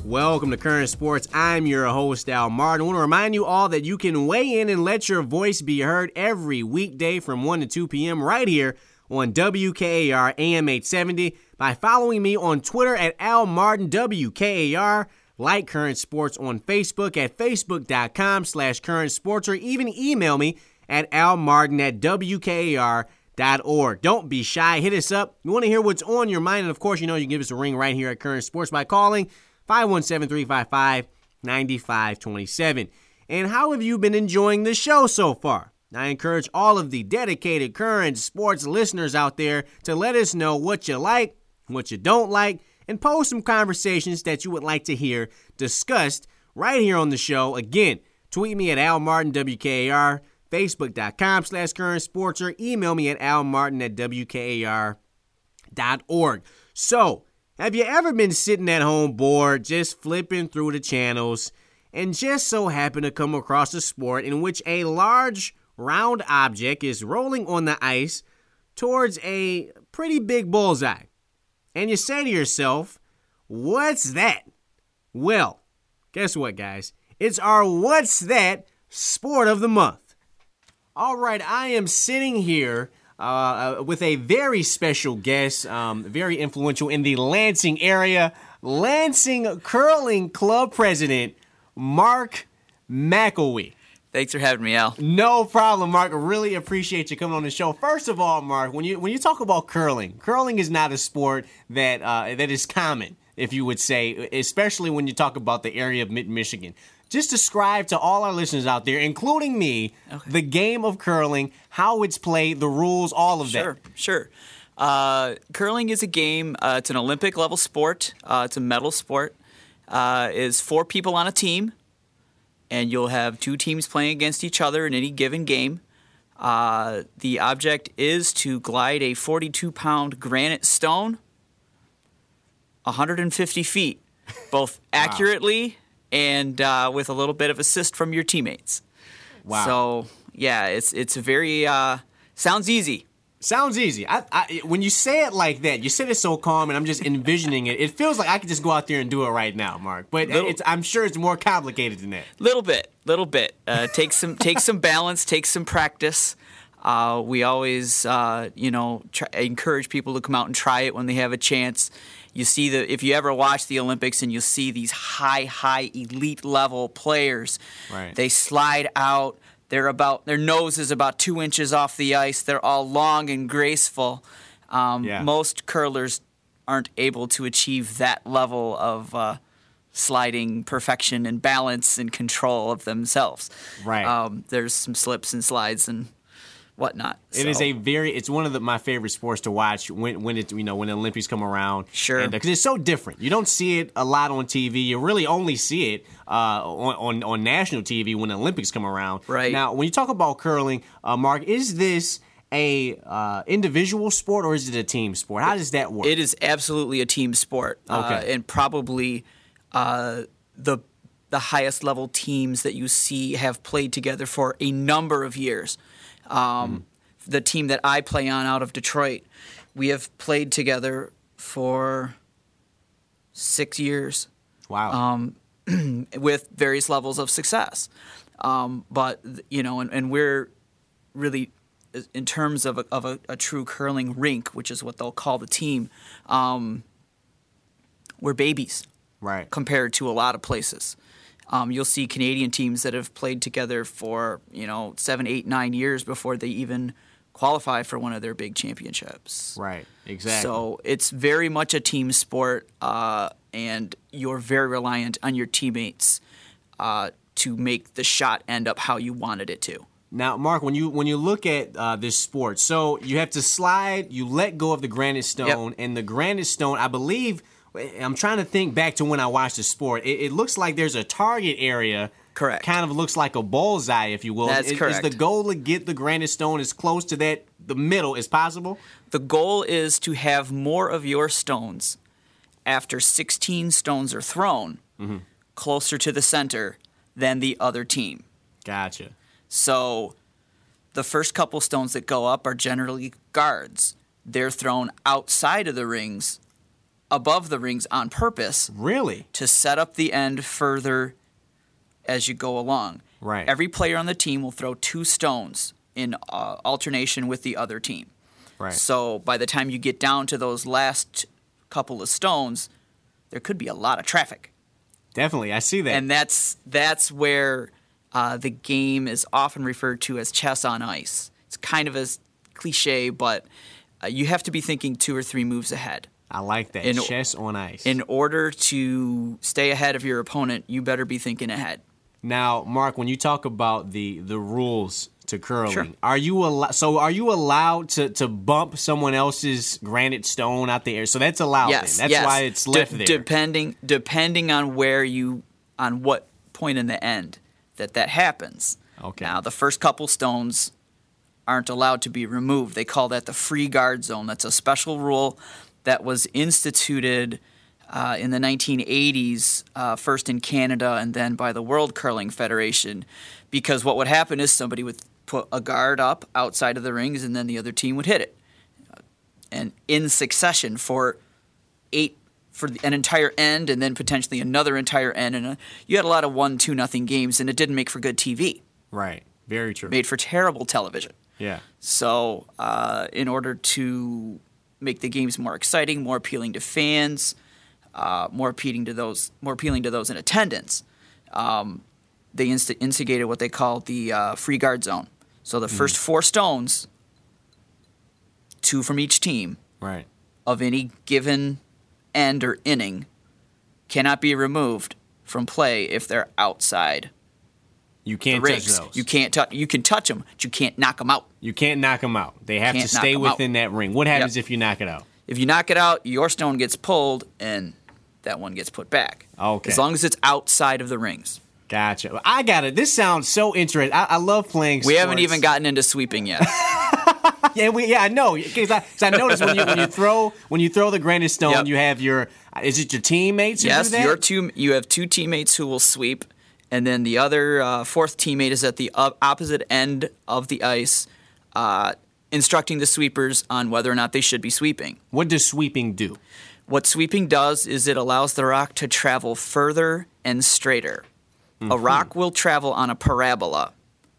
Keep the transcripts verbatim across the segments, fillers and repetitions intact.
Welcome to Current Sports. I'm your host, Al Martin. I want to remind you all that you can weigh in and let your voice be heard every weekday from one to two p.m. right here on W K A R A M eight seventy by following me on Twitter at Al Martin W K A R. Like Current Sports on Facebook at facebook.com slash current sports, or even email me at almartin at W K A R dot org. Don't be shy. Hit us up. We want to hear what's on your mind. And, of course, you know you can give us a ring right here at Current Sports by calling five one seven, three five five, nine five two seven. And how have you been enjoying the show so far? I encourage all of the dedicated Current Sports listeners out there to let us know what you like, what you don't like, and pose some conversations that you would like to hear discussed right here on the show. Again, tweet me at Al Martin W K A R, facebook.com slash current sports, or email me at almartin at W K A R dot org. So, have you ever been sitting at home bored, just flipping through the channels, and just so happen to come across a sport in which a large round object is rolling on the ice towards a pretty big bullseye? And you say to yourself, what's that? Well, guess what, guys? It's our What's That Sport of the Month. All right, I am sitting here uh, with a very special guest, um, very influential in the Lansing area, Lansing Curling Club President, Mark McElwee. Thanks for having me, Al. No problem, Mark. I really appreciate you coming on the show. First of all, Mark, when you when you talk about curling, curling is not a sport that uh, that is common, if you would say, especially when you talk about the area of Mid-Michigan. Just describe to all our listeners out there, including me, okay, the game of curling, how it's played, the rules, all of sure, that. Sure, sure. Uh, curling is a game. Uh, it's an Olympic-level sport. Uh, it's a medal sport. Uh, it's four people on a team, and you'll have two teams playing against each other in any given game. Uh, the object is to glide a forty-two pound granite stone one hundred fifty feet, both accurately wow. and uh, with a little bit of assist from your teammates. Wow. So, yeah, it's it's a very uh, – sounds easy. Sounds easy. I, I, when you say it like that, you said it so calm, and I'm just envisioning it. It feels like I could just go out there and do it right now, Mark. But little, it's, I'm sure it's more complicated than that. Little bit, little bit. Uh, take some, take some balance, take some practice. Uh, we always, uh, you know, try, encourage people to come out and try it when they have a chance. You see the if you ever watch the Olympics and you see these high, high elite level players, right. They slide out. They're about their nose is about two inches off the ice. They're all long and graceful. Um, yeah. Most curlers aren't able to achieve that level of uh, sliding perfection and balance and control of themselves. Right. Um, there's some slips and slides and whatnot. It so. is a very it's one of the, my favorite sports to watch when when it you know when the Olympics come around. Sure. Because it's so different. You don't see it a lot on T V. You really only see it uh, on, on on national T V when the Olympics come around. Right. Now, when you talk about curling, uh, Mark, is this a uh, individual sport or is it a team sport? How does that work? It is absolutely a team sport. Okay. Uh, and probably uh, the the highest level teams that you see have played together for a number of years. Um, mm. The team that I play on out of Detroit, we have played together for six years. Wow. Um, with various levels of success. Um, but, you know, and, and we're really, in terms of a, of a, a true curling rink, which is what they'll call the team, um, we're babies. Right. Compared to a lot of places. Um, you'll see Canadian teams that have played together for, you know, seven, eight, nine years before they even qualify for one of their big championships. Right, exactly. So it's very much a team sport, uh, and you're very reliant on your teammates uh, to make the shot end up how you wanted it to. Now, Mark, when you when you look at uh, this sport, so you have to slide, you let go of the granite stone, yep. and the granite stone, I believe – I'm trying to think back to when I watched the sport. It, it looks like there's a target area. Correct. Kind of looks like a bullseye, if you will. That's is, correct. Is the goal to get the granite stone as close to that the middle as possible? The goal is to have more of your stones after sixteen stones are thrown mm-hmm. closer to the center than the other team. Gotcha. So the first couple stones that go up are generally guards. They're thrown outside of the rings above the rings on purpose. Really? To set up the end further as you go along. Right. Every player on the team will throw two stones in uh, alternation with the other team. Right. So by the time you get down to those last couple of stones, there could be a lot of traffic. Definitely, I see that. And that's that's where uh, the game is often referred to as chess on ice. It's kind of a cliche, but uh, you have to be thinking two or three moves ahead. I like that. In, chess on ice. In order to stay ahead of your opponent, you better be thinking ahead. Now, Mark, when you talk about the, the rules to curling, sure. are you al- so are you allowed to, to bump someone else's granite stone out the air? So that's allowed. Yes, then. That's yes. why it's left De- there. Depending depending on where you on what point in the end that that happens. Okay. Now, the first couple stones aren't allowed to be removed. They call that the free guard zone. That's a special rule that was instituted uh, in the nineteen eighties, uh, first in Canada and then by the World Curling Federation, because what would happen is somebody would put a guard up outside of the rings and then the other team would hit it. And in succession for eight for an entire end and then potentially another entire end. And a, you had a lot of one, two, nothing games, and it didn't make for good T V. Right. Very true. Made for terrible television. Yeah. So uh, in order to make the games more exciting, more appealing to fans, uh, more appealing to those, more appealing to those in attendance, um, they inst- instigated what they call the uh, free guard zone. So the mm. first four stones, two from each team, right, of any given end or inning, cannot be removed from play if they're outside. You can't the touch rigs. those. You can't touch. You can touch them, but you can't knock them out. You can't knock them out. They have Can't to knock stay 'em within out. that ring. What happens Yep. if you knock it out? If you knock it out, your stone gets pulled, and that one gets put back. Okay. As long as it's outside of the rings. Gotcha. I got it. This sounds so interesting. I, I love playing sports. We haven't even gotten into sweeping yet. Yeah, we, yeah, I know. Because I, 'cause I noticed when you when you throw when you throw the granite stone, Yep. you have your is it your teammates who Yes, do that? your two. You have two teammates who will sweep, and then the other uh, fourth teammate is at the op- opposite end of the ice, uh, instructing the sweepers on whether or not they should be sweeping. What does sweeping do? What sweeping does is it allows the rock to travel further and straighter. Mm-hmm. A rock will travel on a parabola.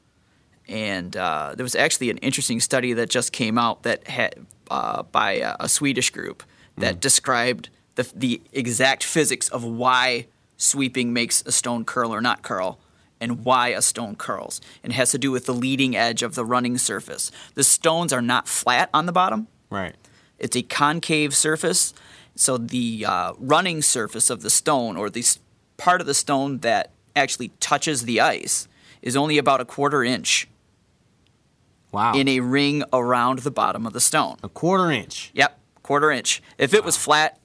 And uh, there was actually an interesting study that just came out that had, uh, by a, a Swedish group that mm. described the, the exact physics of why sweeping makes a stone curl or not curl, and why a stone curls. And it has to do with the leading edge of the running surface. The stones are not flat on the bottom. Right. It's a concave surface. So the uh, running surface of the stone, or the part of the stone that actually touches the ice, is only about a quarter inch. Wow. In a ring around the bottom of the stone. A quarter inch. Yep, quarter inch. If it wow. was flat,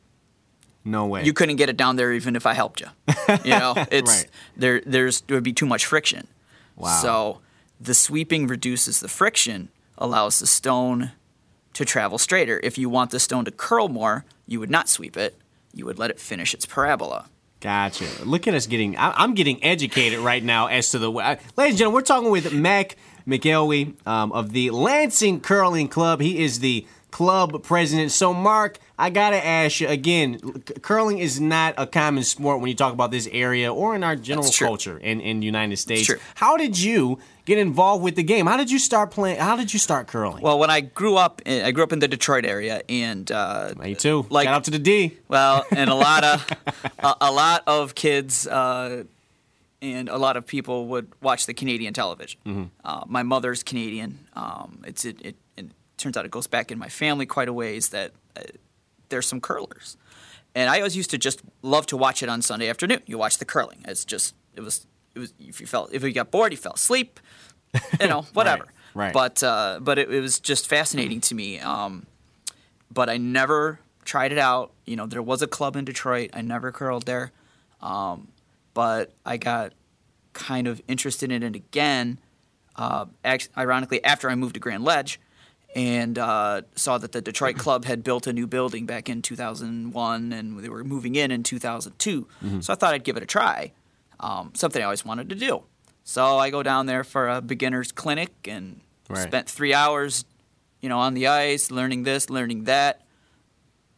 no way. You couldn't get it down there even if I helped you. You know, it's right. there. There's there would be too much friction. Wow. So the sweeping reduces the friction, allows the stone to travel straighter. If you want the stone to curl more, you would not sweep it. You would let it finish its parabola. Gotcha. Look at us getting. I, I'm getting educated right now as to the. Uh, ladies and gentlemen, we're talking with Mac McElwee um, of the Lansing Curling Club. He is the club president. So, Mark, I gotta ask you again. Curling is not a common sport when you talk about this area or in our general culture in in the United States. How did you get involved with the game? How did you start playing? How did you start curling? Well, when I grew up, I grew up in the Detroit area, and uh, me too. Like, shout out to the D. Well, and a lot of a, a lot of kids. Uh, And a lot of people would watch the Canadian television. Mm-hmm. Uh, my mother's Canadian. Um, it's it, it, it turns out it goes back in my family quite a ways that uh, there's some curlers, and I always used to just love to watch it on Sunday afternoon. You watch the curling. It's just it was it was if you felt if you got bored, you fell asleep, you know, whatever. right, right. But uh, but it, it was just fascinating to me. Um, but I never tried it out. You know, there was a club in Detroit. I never curled there. Um, But I got kind of interested in it again, uh, act- ironically, after I moved to Grand Ledge, and uh, saw that the Detroit Club had built a new building back in two thousand one, and they were moving in in two thousand two. Mm-hmm. So I thought I'd give it a try, um, something I always wanted to do. So I go down there for a beginner's clinic and right. spent three hours, you know, on the ice, learning this, learning that.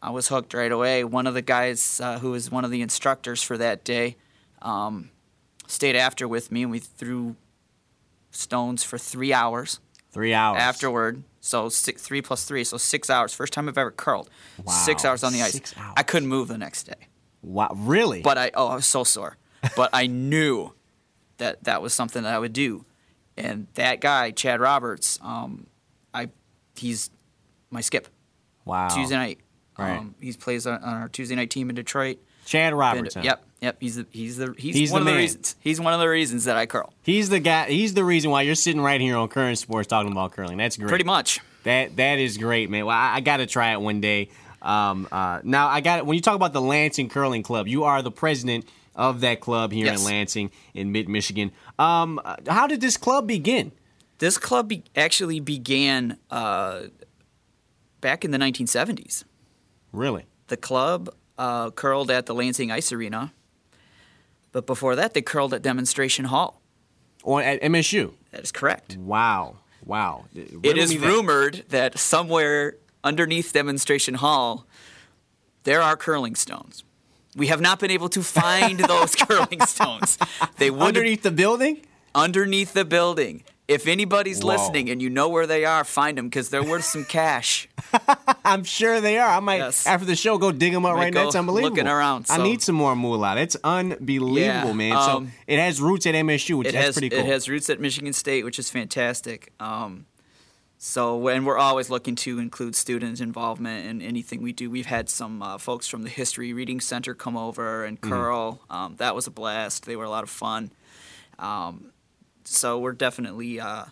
I was hooked right away. One of the guys uh, who was one of the instructors for that day um, stayed after with me, and we threw stones for three hours. Three hours. Afterward. So six, three plus three, so six hours. First time I've ever curled. Wow. Six hours on the ice. Six hours. I couldn't move the next day. Wow, really? But I, oh, I was so sore. But I knew that that was something that I would do. And that guy, Chad Roberts, um, I, he's my skip. Wow. Tuesday night. Right. Um, he plays on, on our Tuesday night team in Detroit. Chad Roberts. And, huh? Yep, yep. He's the he's the he's, He's one the of the man. reasons. He's one of the reasons that I curl. He's the guy. He's the reason why you're sitting right here on Current Sports talking about curling. That's great. Pretty much. That that is great, man. Well, I, I got to try it one day. Um, uh, now, I got when you talk about the Lansing Curling Club, you are the president of that club here Yes. in Lansing, in mid Michigan. Um, uh, how did this club begin? This club be- actually began uh, back in the nineteen seventies. Really? The club uh, curled at the Lansing Ice Arena, but before that, they curled at Demonstration Hall. Or at M S U? That is correct. Wow, wow. It Riddle is me that. rumored that somewhere underneath Demonstration Hall, there are curling stones. We have not been able to find those curling stones. They would Underneath the building? underneath the building. If anybody's Whoa. listening and you know where they are, find them because they're worth some cash. I'm sure they are. I might, Yes. after the show, go dig them up Might right now. go It's unbelievable. looking around, I so- need some more moolah. That's unbelievable, Yeah, man. um, so it has roots at M S U, which It that's has pretty cool. it has roots at Michigan State, which is fantastic. Um, so when we're always looking to include student involvement in anything we do. We've had some uh, folks from the History Reading Center come over and Mm-hmm. curl. Um, that was a blast. They were a lot of fun. Um, so we're definitely uh,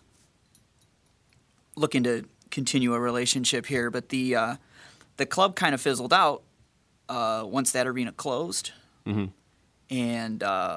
looking to continue a relationship here. But the uh, the club kind of fizzled out uh, once that arena closed, Mhm. and uh,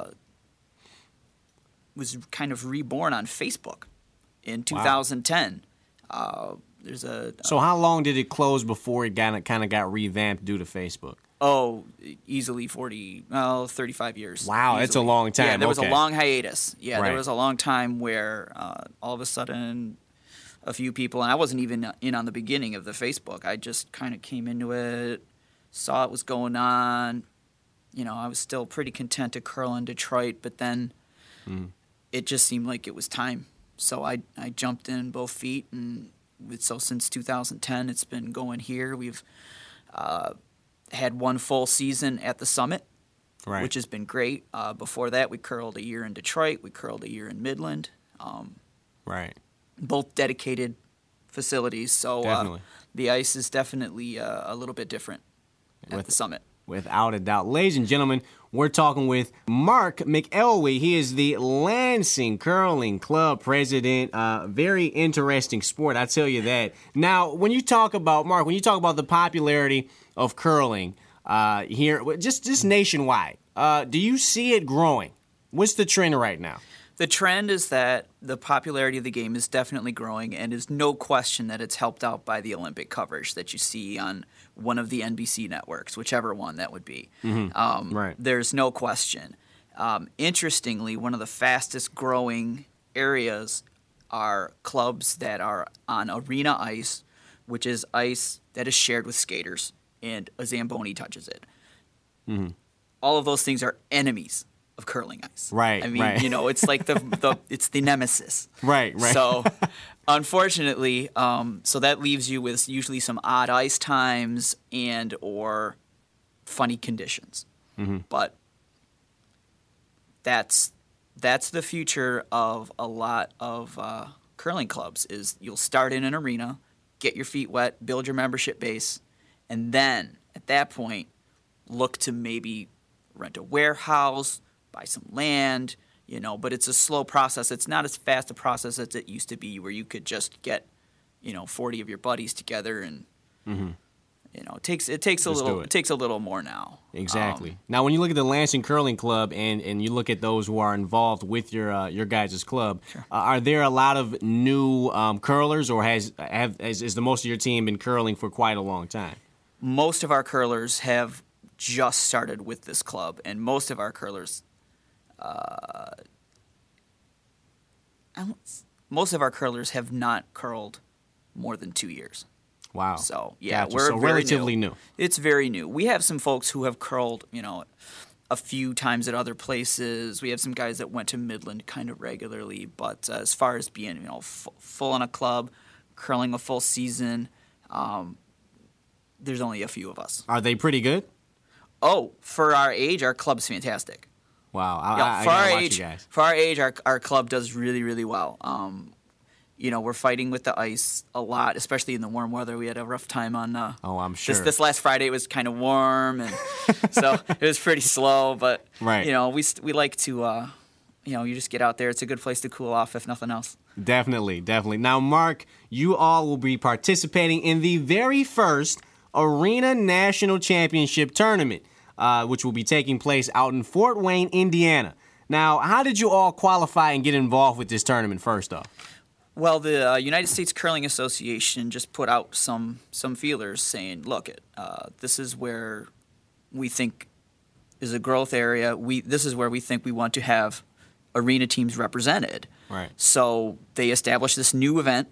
was kind of reborn on Facebook in two thousand ten. Uh, there's a So how long did it close before it got kind of got revamped due to Facebook? oh easily forty well thirty-five years. Wow, that's a easily. long time. Yeah, there was Okay. a long hiatus. Yeah, Right. there was a long time where uh, all of a sudden a few people, and I wasn't even in on the beginning of the Facebook. I just kind of came into it, saw it was going on. You know, I was still pretty content to curl in Detroit, but then Mm. it just seemed like it was time. So I I jumped in both feet, and with, so since two thousand ten, it's been going here. We've uh, had one full season at the Summit, Right. which has been great. Uh, before that, we curled a year in Detroit. We curled a year in Midland. Um, right. both dedicated facilities. So uh, Definitely. the ice is definitely uh, a little bit different at With- the Summit. Without a doubt. Ladies and gentlemen, we're talking with Mark McElwee. He is the Lansing Curling Club president. Uh, very interesting sport, I tell you that. Now, when you talk about, Mark, when you talk about the popularity of curling uh, here, just, just nationwide, uh, do you see it growing? What's the trend right now? The trend is that the popularity of the game is definitely growing, and is no question that it's helped out by the Olympic coverage that you see on one of the N B C networks, whichever one that would be. Um, Right. There's no question. Um, interestingly, one of the fastest growing areas are clubs that are on arena ice, which is ice that is shared with skaters, and a Zamboni touches it. All of those things are enemies of curling ice. Right, I mean, right. you know, it's like the, the it's the nemesis. Right, right. So, unfortunately, um, so that leaves you with usually some odd ice times and or funny conditions. Mm-hmm. But that's that's the future of a lot of uh, curling clubs. Is you'll start in an arena, get your feet wet, build your membership base, and then at that point, look to maybe rent a warehouse, buy some land, you know, but it's a slow process. It's not as fast a process as it used to be where you could just get, you know, forty of your buddies together and you know, it takes it takes a Let's do little it. it takes a little more now. Exactly. Um, now, when you look at the Lansing Curling Club and, and you look at those who are involved with your uh, your guys' club, uh, are there a lot of new um, curlers, or has have has, is the most of your team been curling for quite a long time? most of our curlers have just started with this club, and most of our curlers, uh, I don't- most of our curlers have not curled more than two years. Wow. So, yeah, gotcha. we're so very relatively new. new. It's very new. We have some folks who have curled, you know, a few times at other places. We have some guys that went to Midland kind of regularly. But uh, as far as being, you know, f- full in a club, curling a full season, um, there's only a few of us. Are they pretty good? Oh, for our age, our club's fantastic. Wow. I, Yeah, I, I for gotta our watch age, you guys. for our age, our our club does really, really well. Um, you know, we're fighting with the ice a lot, especially in the warm weather. We had a rough time on. Uh, Oh, I'm sure. This this last Friday it was kind of warm, and so it was pretty slow. But Right. you know, we st- we like to, uh, you know, you just get out there. It's a good place to cool off, if nothing else. Definitely, definitely. Now, Mark, you all will be participating in the very first Arena National Championship Tournament, uh, which will be taking place out in Fort Wayne, Indiana. Now, how did you all qualify and get involved with this tournament first off? Well, the uh, United States Curling Association just put out some some feelers saying, look, it uh, this is where we think is a growth area. We this is where we think we want to have arena teams represented. Right. So they established this new event,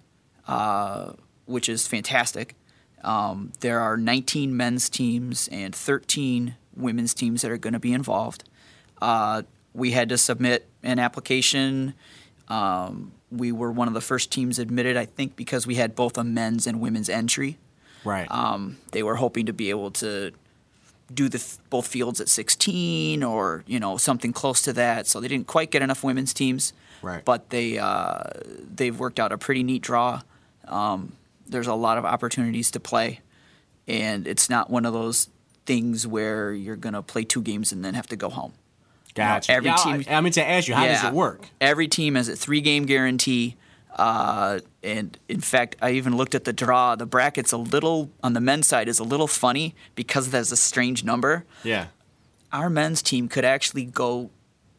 uh, which is fantastic. Um, there are nineteen men's teams and thirteen women's teams that are going to be involved. Uh, we had to submit an application. Um, we were one of the first teams admitted, I think, because we had both a men's and women's entry. Right. Um, they were hoping to be able to do the both fields at sixteen or, you know, something close to that. So they didn't quite get enough women's teams. Right. But they, uh, they've worked out a pretty neat draw. Um, there's a lot of opportunities to play. And it's not one of those things where you're going to play two games and then have to go home. Gotcha. You know, every yeah, team, I, I meant to ask you, how does yeah, it work? Every team has a three-game guarantee. Uh, and, in fact, I even looked at the draw. The bracket's a little, on the men's side, is a little funny because there's a strange number. Yeah. Our men's team could actually go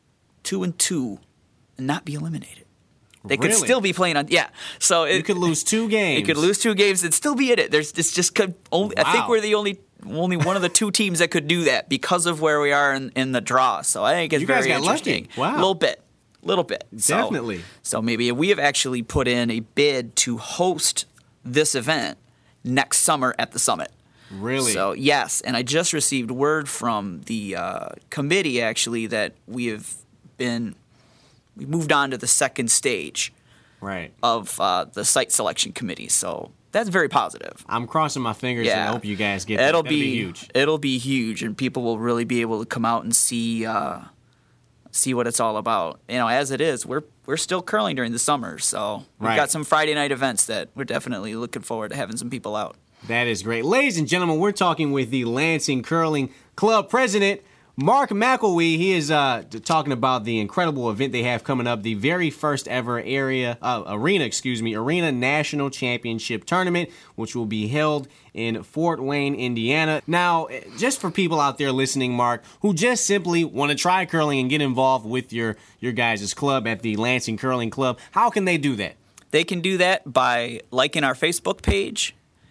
two and two and not be eliminated. They could Really? still be playing on, yeah. So it, You could lose two games. You could lose two games and still be in it. There's, it's just could only. I think Wow. we're the only, only one of the two teams that could do that because of where we are in, in the draw. So I think it's You guys very got lucky. interesting. Wow. A little bit, a little bit. So- Definitely. So, maybe we have actually put in a bid to host this event next summer at the summit. Really? So yes, and I just received word from the uh, committee actually that we have been we moved on to the second stage Right. of uh, the site selection committee. So that's very positive. I'm crossing my fingers and I hope you guys get It'll that. That'll be, be huge. It'll be huge, and people will really be able to come out and see uh, see what it's all about. You know, as it is, we're we're still curling during the summer, so we've Right. got some Friday night events that we're definitely looking forward to having some people out. That is great. Ladies and gentlemen, we're talking with the Lansing Curling Club president, Mark McElwee. He is uh, talking about the incredible event they have coming up, the very first ever area uh, arena, excuse me, Arena National Championship Tournament, which will be held in Fort Wayne, Indiana. Now, just for people out there listening, Mark, who just simply want to try curling and get involved with your your guys' club at the Lansing Curling Club, how can they do that? They can do that by liking our Facebook page,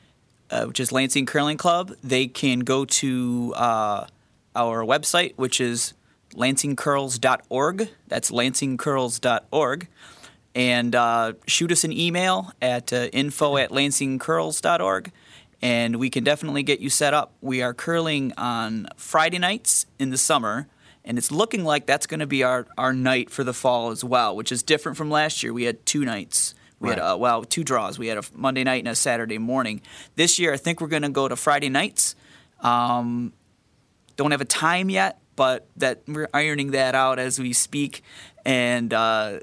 uh, which is Lansing Curling Club. They can go to uh, our website, which is lansing curls dot org. That's lansing curls dot org. And uh, shoot us an email at uh, info at lansing curls dot org, and we can definitely get you set up. We are curling on Friday nights in the summer, and it's looking like that's going to be our, our night for the fall as well, which is different from last year. We had two nights. We Right. had, uh, well, two draws. We had a Monday night and a Saturday morning. This year, I think we're going to go to Friday nights. Um, don't have a time yet, but that we're ironing that out as we speak. And uh,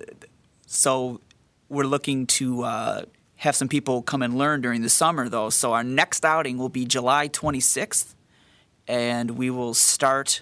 so we're looking to uh, have some people come and learn during the summer, though. So our next outing will be July twenty-sixth, and we will start.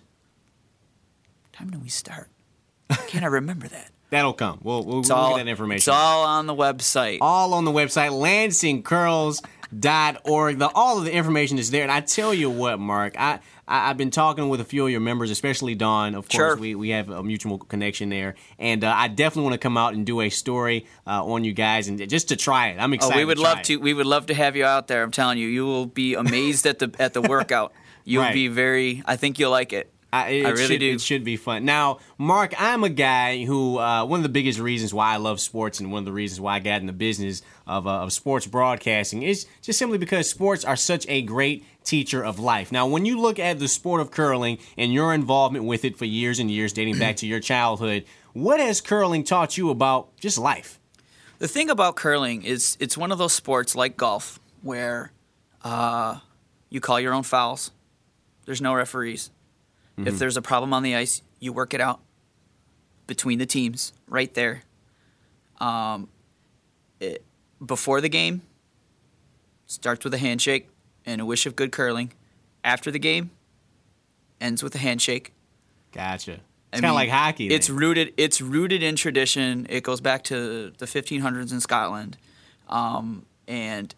What time do we start? Can't I remember that? That'll come. We'll, we'll, It's we'll all, get that information. It's all on the website. all on the website, lansing curls dot org. The, all of the information is there. And I tell you what, Mark, I, I, I've been talking with a few of your members, especially Dawn. Of course, Sure. we, we have a mutual connection there. And uh, I definitely want to come out and do a story uh, on you guys and just to try it. I'm Oh, excited we would to try love it. to. We would love to have you out there. I'm telling you, you will be amazed at the at the workout. You'll Right. be very. I think you'll like it. I, it I really should, do. It should be fun. Now, Mark, I'm a guy who, uh, one of the biggest reasons why I love sports and one of the reasons why I got in the business of, uh, of sports broadcasting is just simply because sports are such a great teacher of life. Now, when you look at the sport of curling and your involvement with it for years and years, dating back to your childhood, what has curling taught you about just life? The thing about curling is it's one of those sports like golf where uh, you call your own fouls. There's no referees. Mm-hmm. If there's a problem on the ice, you work it out between the teams right there. Um, it, before the game, starts with a handshake and a wish of good curling. After the game, ends with a handshake. Gotcha. It's kind of like hockey. Then. It's rooted. It's rooted in tradition. It goes back to the fifteen hundreds in Scotland, um, and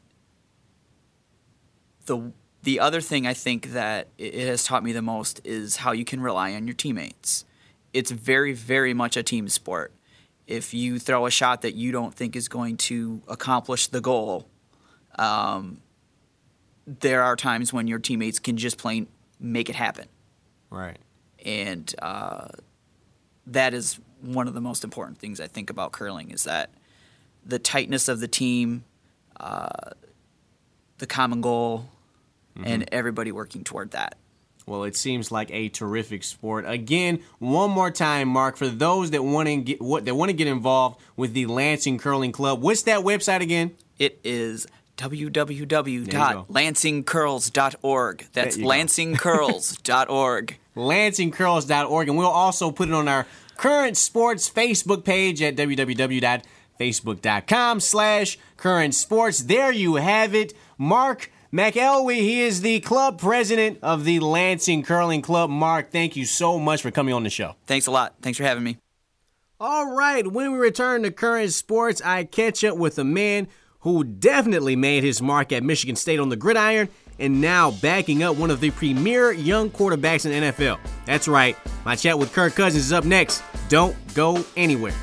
the the other thing I think that it has taught me the most is how you can rely on your teammates. It's very, very much a team sport. If you throw a shot that you don't think is going to accomplish the goal, um, there are times when your teammates can just plain make it happen. Right. And uh, that is one of the most important things I think about curling is that the tightness of the team, uh, the common goal, mm-hmm. and everybody working toward that. Well, it seems like a terrific sport. Again, one more time, Mark, for those that want to get what that want to get involved with the Lansing Curling Club, what's that website again? It is w w w dot lansing curls dot org. That's lansing curls dot org. lansing curls dot org, and we'll also put it on our Current Sports Facebook page at w w w dot facebook dot com slash current sports. There you have it. Mark McElwee, he is the club president of the Lansing Curling Club. Mark, thank you so much for coming on the show. Thanks a lot. Thanks for having me. All right, when we return to Current Sports, I catch up with a man who definitely made his mark at Michigan State on the gridiron and now backing up one of the premier young quarterbacks in the N F L. That's right, my chat with Kirk Cousins is up next. Don't go anywhere.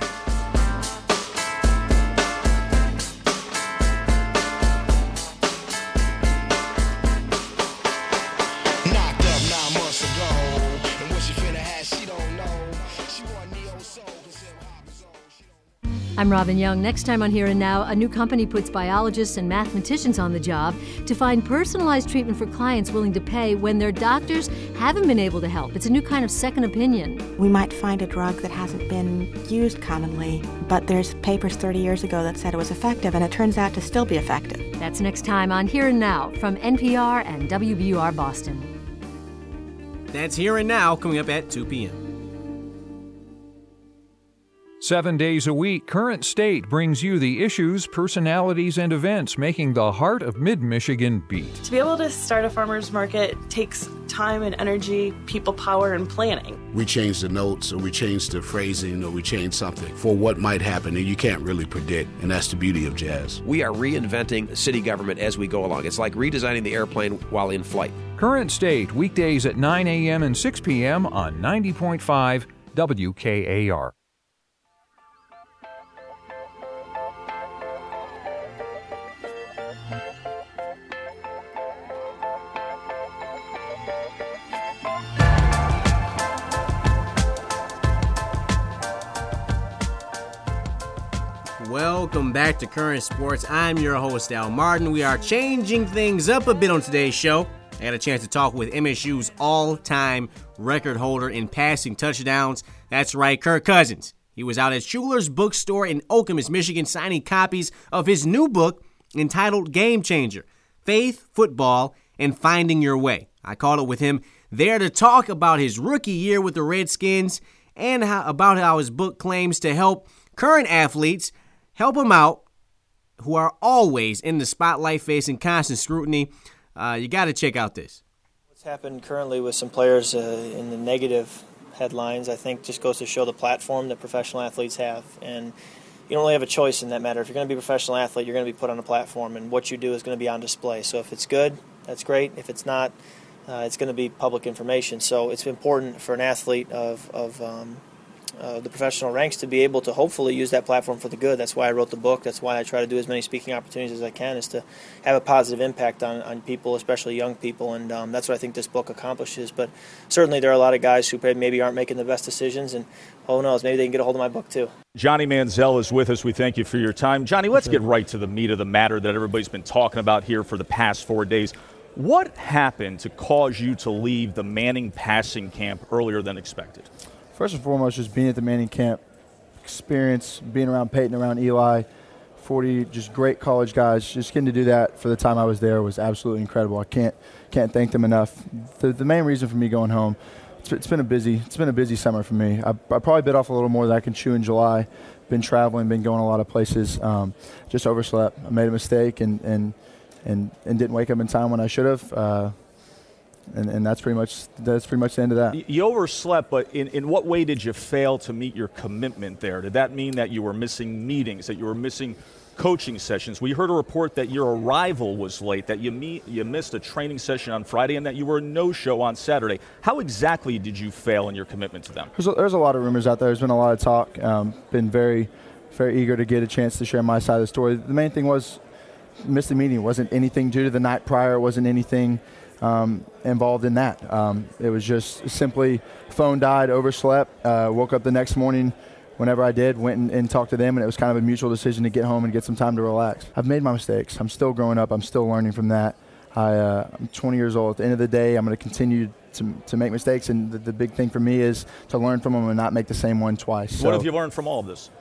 I'm Robin Young. Next time on Here and Now, a new company puts biologists and mathematicians on the job to find personalized treatment for clients willing to pay when their doctors haven't been able to help. It's a new kind of second opinion. We might find a drug that hasn't been used commonly, but there's papers thirty years ago that said it was effective, and it turns out to still be effective. That's next time on Here and Now from N P R and W B U R Boston. That's Here and Now, coming up at two p.m. Seven days a week, Current State brings you the issues, personalities, and events making the heart of mid-Michigan beat. To be able to start a farmer's market takes time and energy, people power, and planning. We change the notes, or we change the phrasing, or we change something for what might happen, and you can't really predict, and that's the beauty of jazz. We are reinventing city government as we go along. It's like redesigning the airplane while in flight. Current State, weekdays at nine a.m. and six p.m. on ninety point five W K A R. Welcome back to Current Sports. I'm your host, Al Martin. We are changing things up a bit on today's show. I had a chance to talk with M S U's all-time record holder in passing touchdowns. That's right, Kirk Cousins. He was out at Schuler's bookstore in Okemos, Michigan, signing copies of his new book entitled Game Changer, Faith, Football, and Finding Your Way. I caught up with him there to talk about his rookie year with the Redskins and how, about how his book claims to help current athletes help them out who are always in the spotlight facing constant scrutiny. Uh, you got to check out this. What's happened currently with some players uh, in the negative headlines, I think, just goes to show the platform that professional athletes have. And you don't really have a choice in that matter. If you're going to be a professional athlete, you're going to be put on a platform, and what you do is going to be on display. So if it's good, that's great. If it's not, uh, it's going to be public information. So it's important for an athlete of, of um, uh, the professional ranks to be able to hopefully use that platform for the good. That's why I wrote the book. That's why I try to do as many speaking opportunities as I can, is to have a positive impact on, on people, especially young people, and um, that's what I think this book accomplishes. But certainly there are a lot of guys who maybe aren't making the best decisions, and who knows, maybe they can get a hold of my book too. Johnny Manziel is with us. We thank you for your time. Johnny, let's get right to the meat of the matter that everybody's been talking about here for the past four days. What happened to cause you to leave the Manning passing camp earlier than expected? First and foremost, just being at the Manning camp, experience, being around Peyton, around Eli, forty just great college guys. Just getting to do that for the time I was there was absolutely incredible. I can't can't thank them enough. The, the main reason for me going home, it's, it's been a busy it's been a busy summer for me. I, I probably bit off a little more than I can chew in July. Been traveling, been going a lot of places. Um, just overslept. I made a mistake and and and, and didn't wake up in time when I should have. Uh, And, and that's pretty much that's pretty much the end of that. You overslept, but in, in what way did you fail to meet your commitment there? Did that mean that you were missing meetings, that you were missing coaching sessions? We heard a report that your arrival was late, that you meet, you missed a training session on Friday, and that you were a no-show on Saturday. How exactly did you fail in your commitment to them? There's a, there's a lot of rumors out there. There's been a lot of talk. Um, been very, very eager to get a chance to share my side of the story. The main thing was missed the meeting. It wasn't anything due to the night prior. It wasn't anything Um, involved in that. Um, it was just simply phone died, overslept, uh, woke up the next morning whenever I did, went and, and talked to them, and it was kind of a mutual decision to get home and get some time to relax. I've made my mistakes. I'm still growing up. I'm still learning from that. I, uh, I'm twenty years old. At the end of the day, I'm going to continue to, to make mistakes, and the, the big thing for me is to learn from them and not make the same one twice. What so, have you learned from all of this?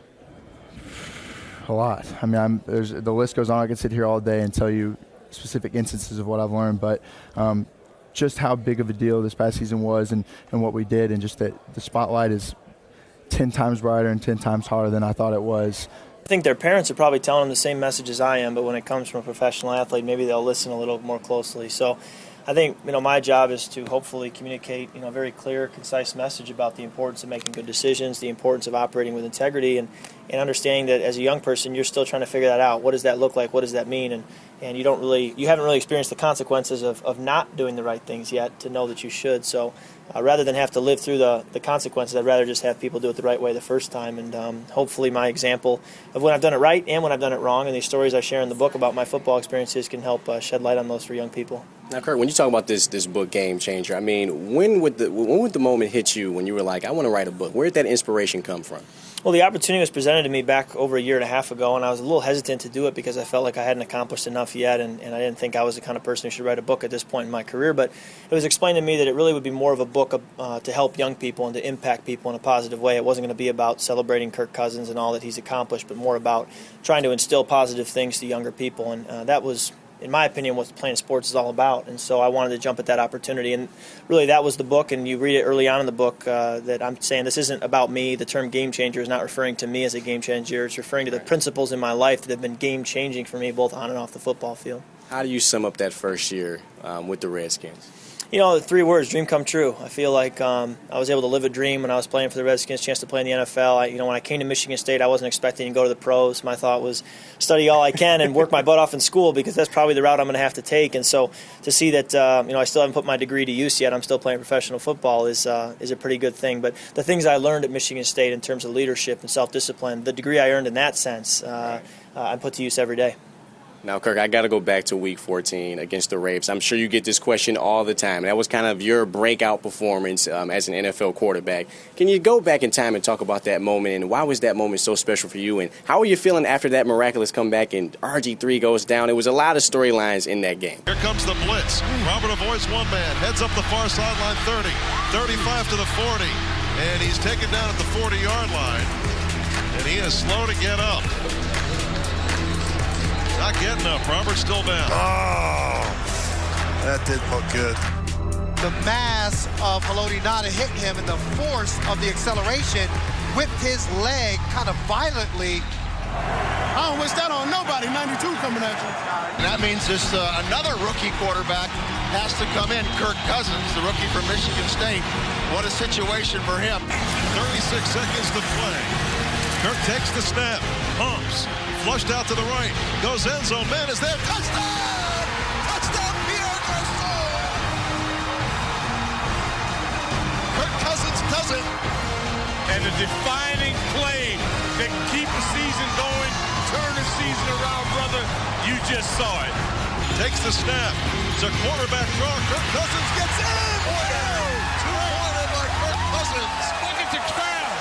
A lot. I mean, I'm, there's, the list goes on. I could sit here all day and tell you specific instances of what I've learned, but um, just how big of a deal this past season was and, and what we did, and just that the spotlight is ten times brighter and ten times harder than I thought it was. I think their parents are probably telling them the same message as I am, but when it comes from a professional athlete, maybe they'll listen a little more closely. So I think, you know, my job is to hopefully communicate, you know, a very clear, concise message about the importance of making good decisions, the importance of operating with integrity, and, and understanding that as a young person, you're still trying to figure that out. What does that look like? What does that mean? And and you don't really, you haven't really experienced the consequences of, of not doing the right things yet to know that you should. So uh, rather than have to live through the, the consequences, I'd rather just have people do it the right way the first time. And um, hopefully my example of when I've done it right and when I've done it wrong, and these stories I share in the book about my football experiences can help uh, shed light on those for young people. Now, Kirk, when you talk about this this book, Game Changer, I mean, when would the when would the moment hit you when you were like, I want to write a book? Where did that inspiration come from? Well, the opportunity was presented to me back over a year and a half ago, and I was a little hesitant to do it because I felt like I hadn't accomplished enough yet, and, and I didn't think I was the kind of person who should write a book at this point in my career. But it was explained to me that it really would be more of a book uh, to help young people and to impact people in a positive way. It wasn't going to be about celebrating Kirk Cousins and all that he's accomplished, but more about trying to instill positive things to younger people, and uh, that was, in my opinion, what playing sports is all about. And so I wanted to jump at that opportunity. And really that was the book, and you read it early on in the book uh, that I'm saying this isn't about me. The term game changer is not referring to me as a game changer. It's referring to the principles in my life that have been game-changing for me both on and off the football field. How do you sum up that first year um, with the Redskins? You know, the three words, dream come true. I feel like um, I was able to live a dream when I was playing for the Redskins, chance to play in the N F L. I, you know, when I came to Michigan State, I wasn't expecting to go to the pros. My thought was study all I can and work my butt off in school because that's probably the route I'm going to have to take. And so to see that, uh, you know, I still haven't put my degree to use yet, I'm still playing professional football is uh, is a pretty good thing. But the things I learned at Michigan State in terms of leadership and self-discipline, the degree I earned in that sense, uh, uh, I put to use every day. Now, Kirk, I got to go back to Week fourteen against the Ravens. I'm sure you get this question all the time. That was kind of your breakout performance um, as an N F L quarterback. Can you go back in time and talk about that moment, and why was that moment so special for you, and how are you feeling after that miraculous comeback and R G three goes down? It was a lot of storylines in that game. Here comes the blitz. Robert avoids one man, heads up the far sideline, thirty, thirty-five to the forty, and he's taken down at the forty-yard line, and he is slow to get up. Not getting up. Robert's still down. Oh, that didn't look good. The mass of Haloti Ngata hit him, and the force of the acceleration whipped his leg kind of violently. I don't wish that on nobody. ninety-two coming at you. And that means this uh, another rookie quarterback has to come in. Kirk Cousins, the rookie from Michigan State. What a situation for him. thirty-six seconds to play. Kirk takes the snap, pumps, flushed out to the right, goes end zone, man is there, touchdown! Touchdown, Pierre Garçon! Kirk Cousins does it, and And the defining play that can keep the season going, turn the season around, brother. You just saw it. Takes the snap. It's a quarterback draw. Kirk Cousins gets in. Two-pointer by Kirk Cousins. Look at the crowd.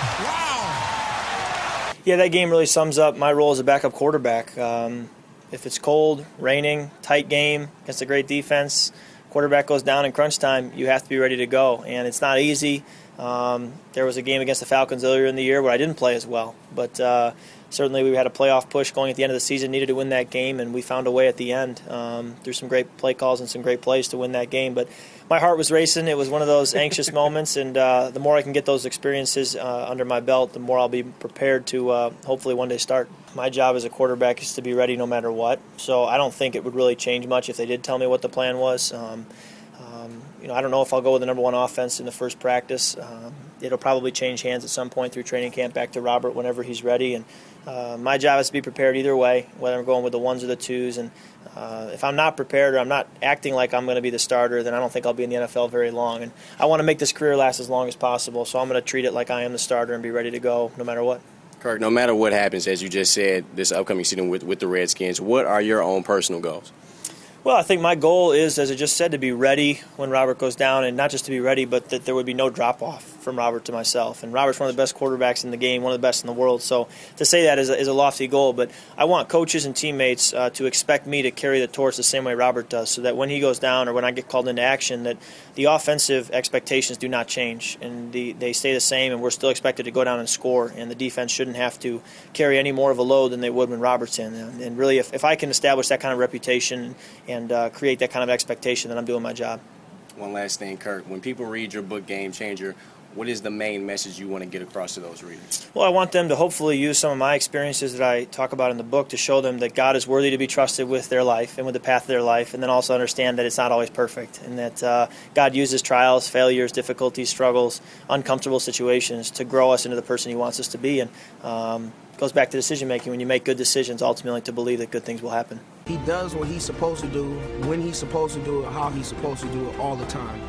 Wow. Yeah, that game really sums up my role as a backup quarterback. Um, if it's cold, raining, tight game against a great defense, quarterback goes down in crunch time, you have to be ready to go. And it's not easy. Um, there was a game against the Falcons earlier in the year where I didn't play as well. But uh, certainly we had a playoff push going at the end of the season, needed to win that game, and we found a way at the end um, through some great play calls and some great plays to win that game. But my heart was racing. It was one of those anxious moments, and uh, the more I can get those experiences uh, under my belt, the more I'll be prepared to uh, hopefully one day start. My job as a quarterback is to be ready no matter what. So I don't think it would really change much if they did tell me what the plan was. Um, um, you know, I don't know if I'll go with the number one offense in the first practice. Um, it'll probably change hands at some point through training camp back to Robert whenever he's ready. And uh, my job is to be prepared either way, whether I'm going with the ones or the twos. And uh, if I'm not prepared or I'm not acting like I'm going to be the starter, then I don't think I'll be in the N F L very long. And I want to make this career last as long as possible, so I'm going to treat it like I am the starter and be ready to go no matter what. Kirk, no matter what happens, as you just said, this upcoming season with, with the Redskins, what are your own personal goals? Well, I think my goal is, as I just said, to be ready when Robert goes down, and not just to be ready, but that there would be no drop-off from Robert to myself. And Robert's one of the best quarterbacks in the game, one of the best in the world. So to say that is a, is a lofty goal, but I want coaches and teammates uh, to expect me to carry the torch the same way Robert does, so that when he goes down or when I get called into action, that the offensive expectations do not change, and the, they stay the same, and we're still expected to go down and score, and the defense shouldn't have to carry any more of a load than they would when Robert's in. And, and really, if, if I can establish that kind of reputation and uh, create that kind of expectation, then I'm doing my job. One last thing, Kirk. When people read your book, Game Changer, what is the main message you want to get across to those readers? Well, I want them to hopefully use some of my experiences that I talk about in the book to show them that God is worthy to be trusted with their life and with the path of their life, and then also understand that it's not always perfect, and that uh, God uses trials, failures, difficulties, struggles, uncomfortable situations to grow us into the person He wants us to be. And um, it goes back to decision making. When you make good decisions, ultimately to believe that good things will happen. He does what he's supposed to do, when he's supposed to do it, how he's supposed to do it, all the time.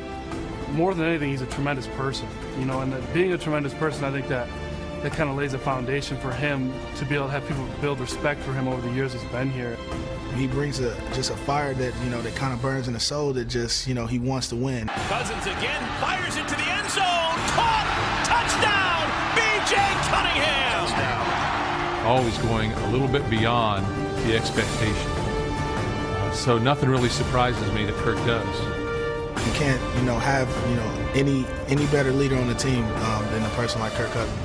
More than anything, he's a tremendous person, you know, and that being a tremendous person, I think that that kind of lays a foundation for him to be able to have people build respect for him over the years he's been here. He brings a just a fire that, you know, that kind of burns in the soul that just, you know, he wants to win. Cousins again, fires into the end zone, caught, touchdown, B J Cunningham. Touchdown. Always going a little bit beyond the expectation. Uh, so nothing really surprises me that Kirk does. You can't, you know, have, you know, any any better leader on the team um, than a person like Kirk Cousins.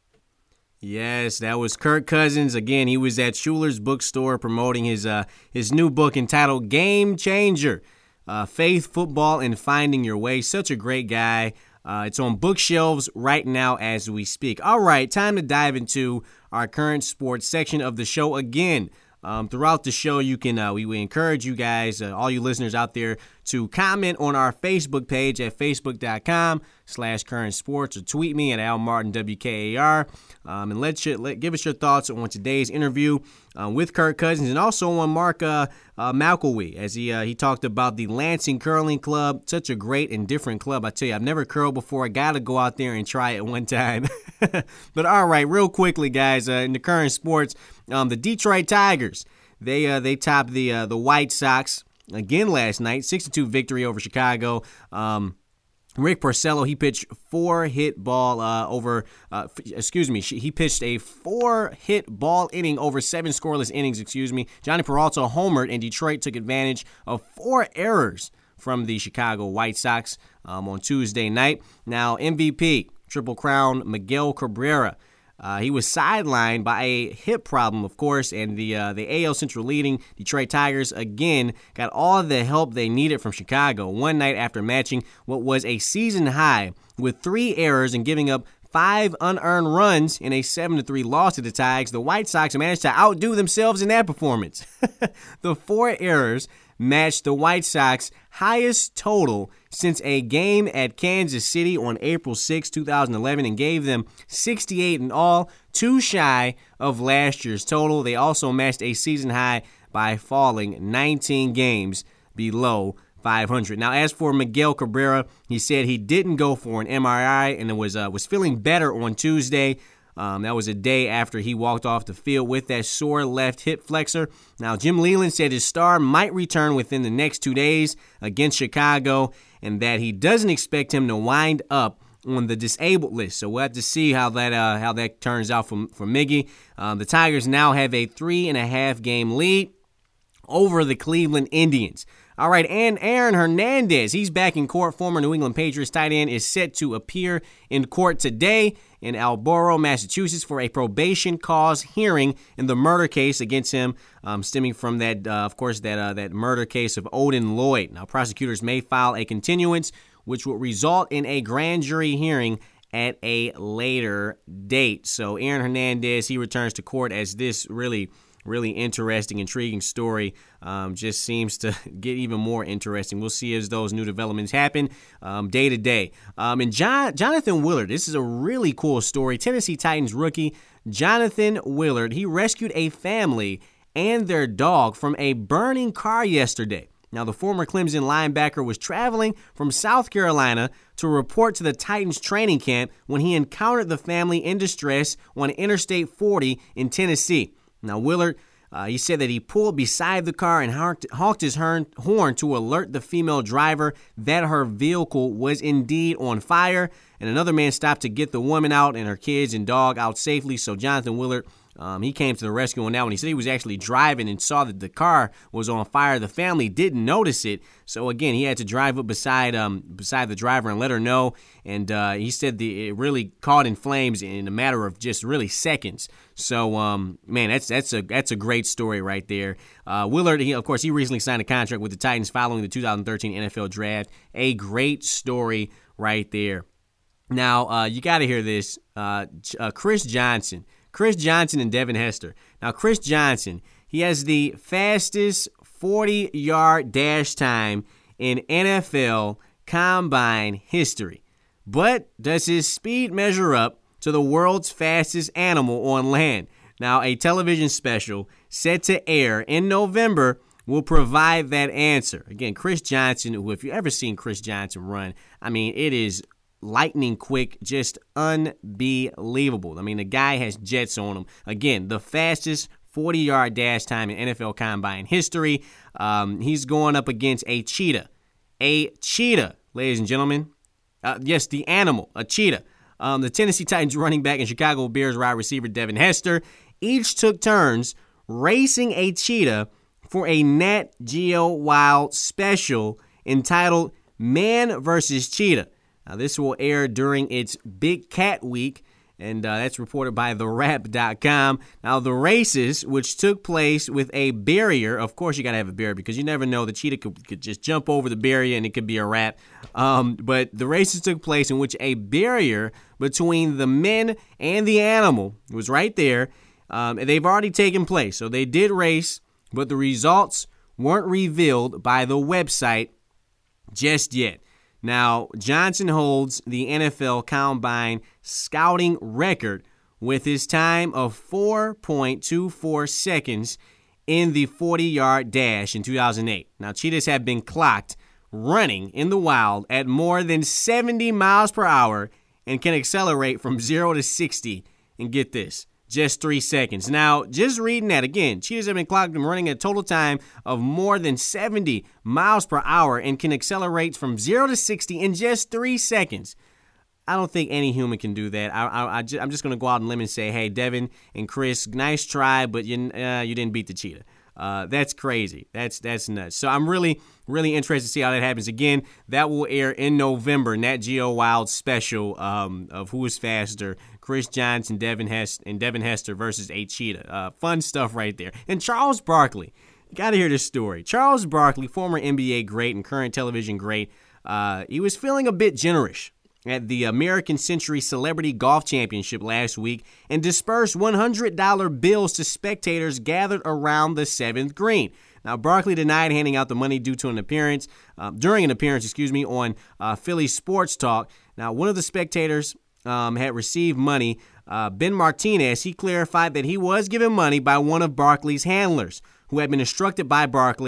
Yes, that was Kirk Cousins. Again, he was at Schuler's Bookstore promoting his uh, his new book entitled Game Changer, uh, Faith, Football, and Finding Your Way. Such a great guy. Uh, it's on bookshelves right now as we speak. All right, time to dive into our current sports section of the show again. Um, throughout the show, you can uh, we, we encourage you guys, uh, all you listeners out there, to comment on our Facebook page at facebook.com slash current sports, or tweet me at Al Martin W K A R, um, and let you let give us your thoughts on today's interview uh, with Kirk Cousins, and also on Mark uh, uh, Malkowy, as he uh, he talked about the Lansing Curling Club. Such a great and different club. I tell you, I've never curled before. I got to go out there and try it one time. But all right, real quickly, guys, uh, in the current sports, um, the Detroit Tigers, they uh, they topped the uh, the White Sox again last night, six to two victory over Chicago. Um, Rick Porcello, he pitched four hit ball uh, over, uh, f- excuse me, he pitched a four hit ball inning over seven scoreless innings, excuse me. Johnny Peralta homered, and Detroit took advantage of four errors from the Chicago White Sox um, on Tuesday night. Now, M V P, Triple Crown, Miguel Cabrera. Uh, he was sidelined by a hip problem, of course, and the uh, the A L Central leading Detroit Tigers again got all the help they needed from Chicago one night after matching what was a season high with three errors and giving up five unearned runs in a seven to three loss to the Tigers. The White Sox managed to outdo themselves in that performance. The four errors matched the White Sox highest total since a game at Kansas City on April sixth, twenty eleven, and gave them sixty-eight in all, too shy of last year's total. They also matched a season high by falling nineteen games below five hundred. Now, as for Miguel Cabrera, he said he didn't go for an M R I and it was uh, was feeling better on Tuesday. Um, that was a day after he walked off the field with that sore left hip flexor. Now, Jim Leyland said his star might return within the next two days against Chicago and that he doesn't expect him to wind up on the disabled list. So we'll have to see how that uh, how that turns out for, for Miggy. Um, the Tigers now have a three and a half game lead over the Cleveland Indians. All right, and Aaron Hernandez, he's back in court. Former New England Patriots tight end is set to appear in court today in Alboro, Massachusetts for a probation cause hearing in the murder case against him, um, stemming from that, uh, of course, that uh, that murder case of Odin Lloyd. Now, prosecutors may file a continuance, which will result in a grand jury hearing at a later date. So Aaron Hernandez, he returns to court as this really Really interesting, intriguing story um, just seems to get even more interesting. We'll see as those new developments happen um, day to day. Um, and John, Jonathan Willard, this is a really cool story. Tennessee Titans rookie Jonathan Willard, he rescued a family and their dog from a burning car yesterday. Now, the former Clemson linebacker was traveling from South Carolina to report to the Titans training camp when he encountered the family in distress on Interstate forty in Tennessee. Now, Willard, uh, he said that he pulled beside the car and honked, honked his horn, horn to alert the female driver that her vehicle was indeed on fire. And another man stopped to get the woman out and her kids and dog out safely. So Jonathan Willard, um, he came to the rescue on that one. He said he was actually driving and saw that the car was on fire. The family didn't notice it. So, again, he had to drive up beside um, beside the driver and let her know. And uh, he said the, it really caught in flames in a matter of just really seconds. So, um, man, that's that's a that's a great story right there. Uh, Willard, he, of course, he recently signed a contract with the Titans following the two thousand thirteen N F L Draft. A great story right there. Now, uh, you got to hear this. Uh, uh, Chris Johnson. Chris Johnson and Devin Hester. Now, Chris Johnson, he has the fastest forty-yard dash time in N F L Combine history. But does his speed measure up to the world's fastest animal on land? Now, a television special set to air in November will provide that answer. Again, Chris Johnson, who, if you've ever seen Chris Johnson run, I mean, it is lightning quick, just unbelievable. I mean, the guy has jets on him. Again, the fastest forty-yard dash time in N F L Combine history. Um, he's going up against a cheetah. A cheetah, ladies and gentlemen. Uh, yes, the animal, a cheetah. Um, the Tennessee Titans running back and Chicago Bears wide receiver Devin Hester each took turns racing a cheetah for a Nat Geo Wild special entitled Man versus Cheetah. Now, this will air during its Big Cat Week, and uh, that's reported by the wrap dot com. Now, the races, which took place with a barrier, of course you got to have a barrier because you never know, the cheetah could, could just jump over the barrier and it could be a wrap. Um, but the races took place in which a barrier between the men and the animal was right there. Um, and they've already taken place, so they did race, but the results weren't revealed by the website just yet. Now, Johnson holds the N F L Combine scouting record with his time of four point two four seconds in the forty-yard dash in two thousand eight. Now, cheetahs have been clocked running in the wild at more than seventy miles per hour and can accelerate from zero to sixty. And get this, just three seconds. Now, just reading that again, cheetahs have been clocked and running a total time of more than seventy miles per hour and can accelerate from zero to sixty in just three seconds. I don't think any human can do that. I, I, I just, I'm just going to go out on a limb and say, hey, Devin and Chris, nice try, but you, uh, you didn't beat the cheetah. Uh, that's crazy. That's that's nuts. So I'm really, really interested to see how that happens. Again, that will air in November, Nat Geo Wild special um, of who is faster, Chris Johnson Devin Hester, and Devin Hester versus a cheetah. Uh, fun stuff right there. And Charles Barkley, you got to hear this story. Charles Barkley, former N B A great and current television great, uh, he was feeling a bit generous at the American Century Celebrity Golf Championship last week and dispersed one hundred dollar bills to spectators gathered around the seventh green. Now, Barkley denied handing out the money due to an appearance, uh, during an appearance, excuse me, on uh, Philly Sports Talk. Now, one of the spectators um, had received money. Uh, Ben Martinez, he clarified that he was given money by one of Barkley's handlers, who had been instructed by Barkley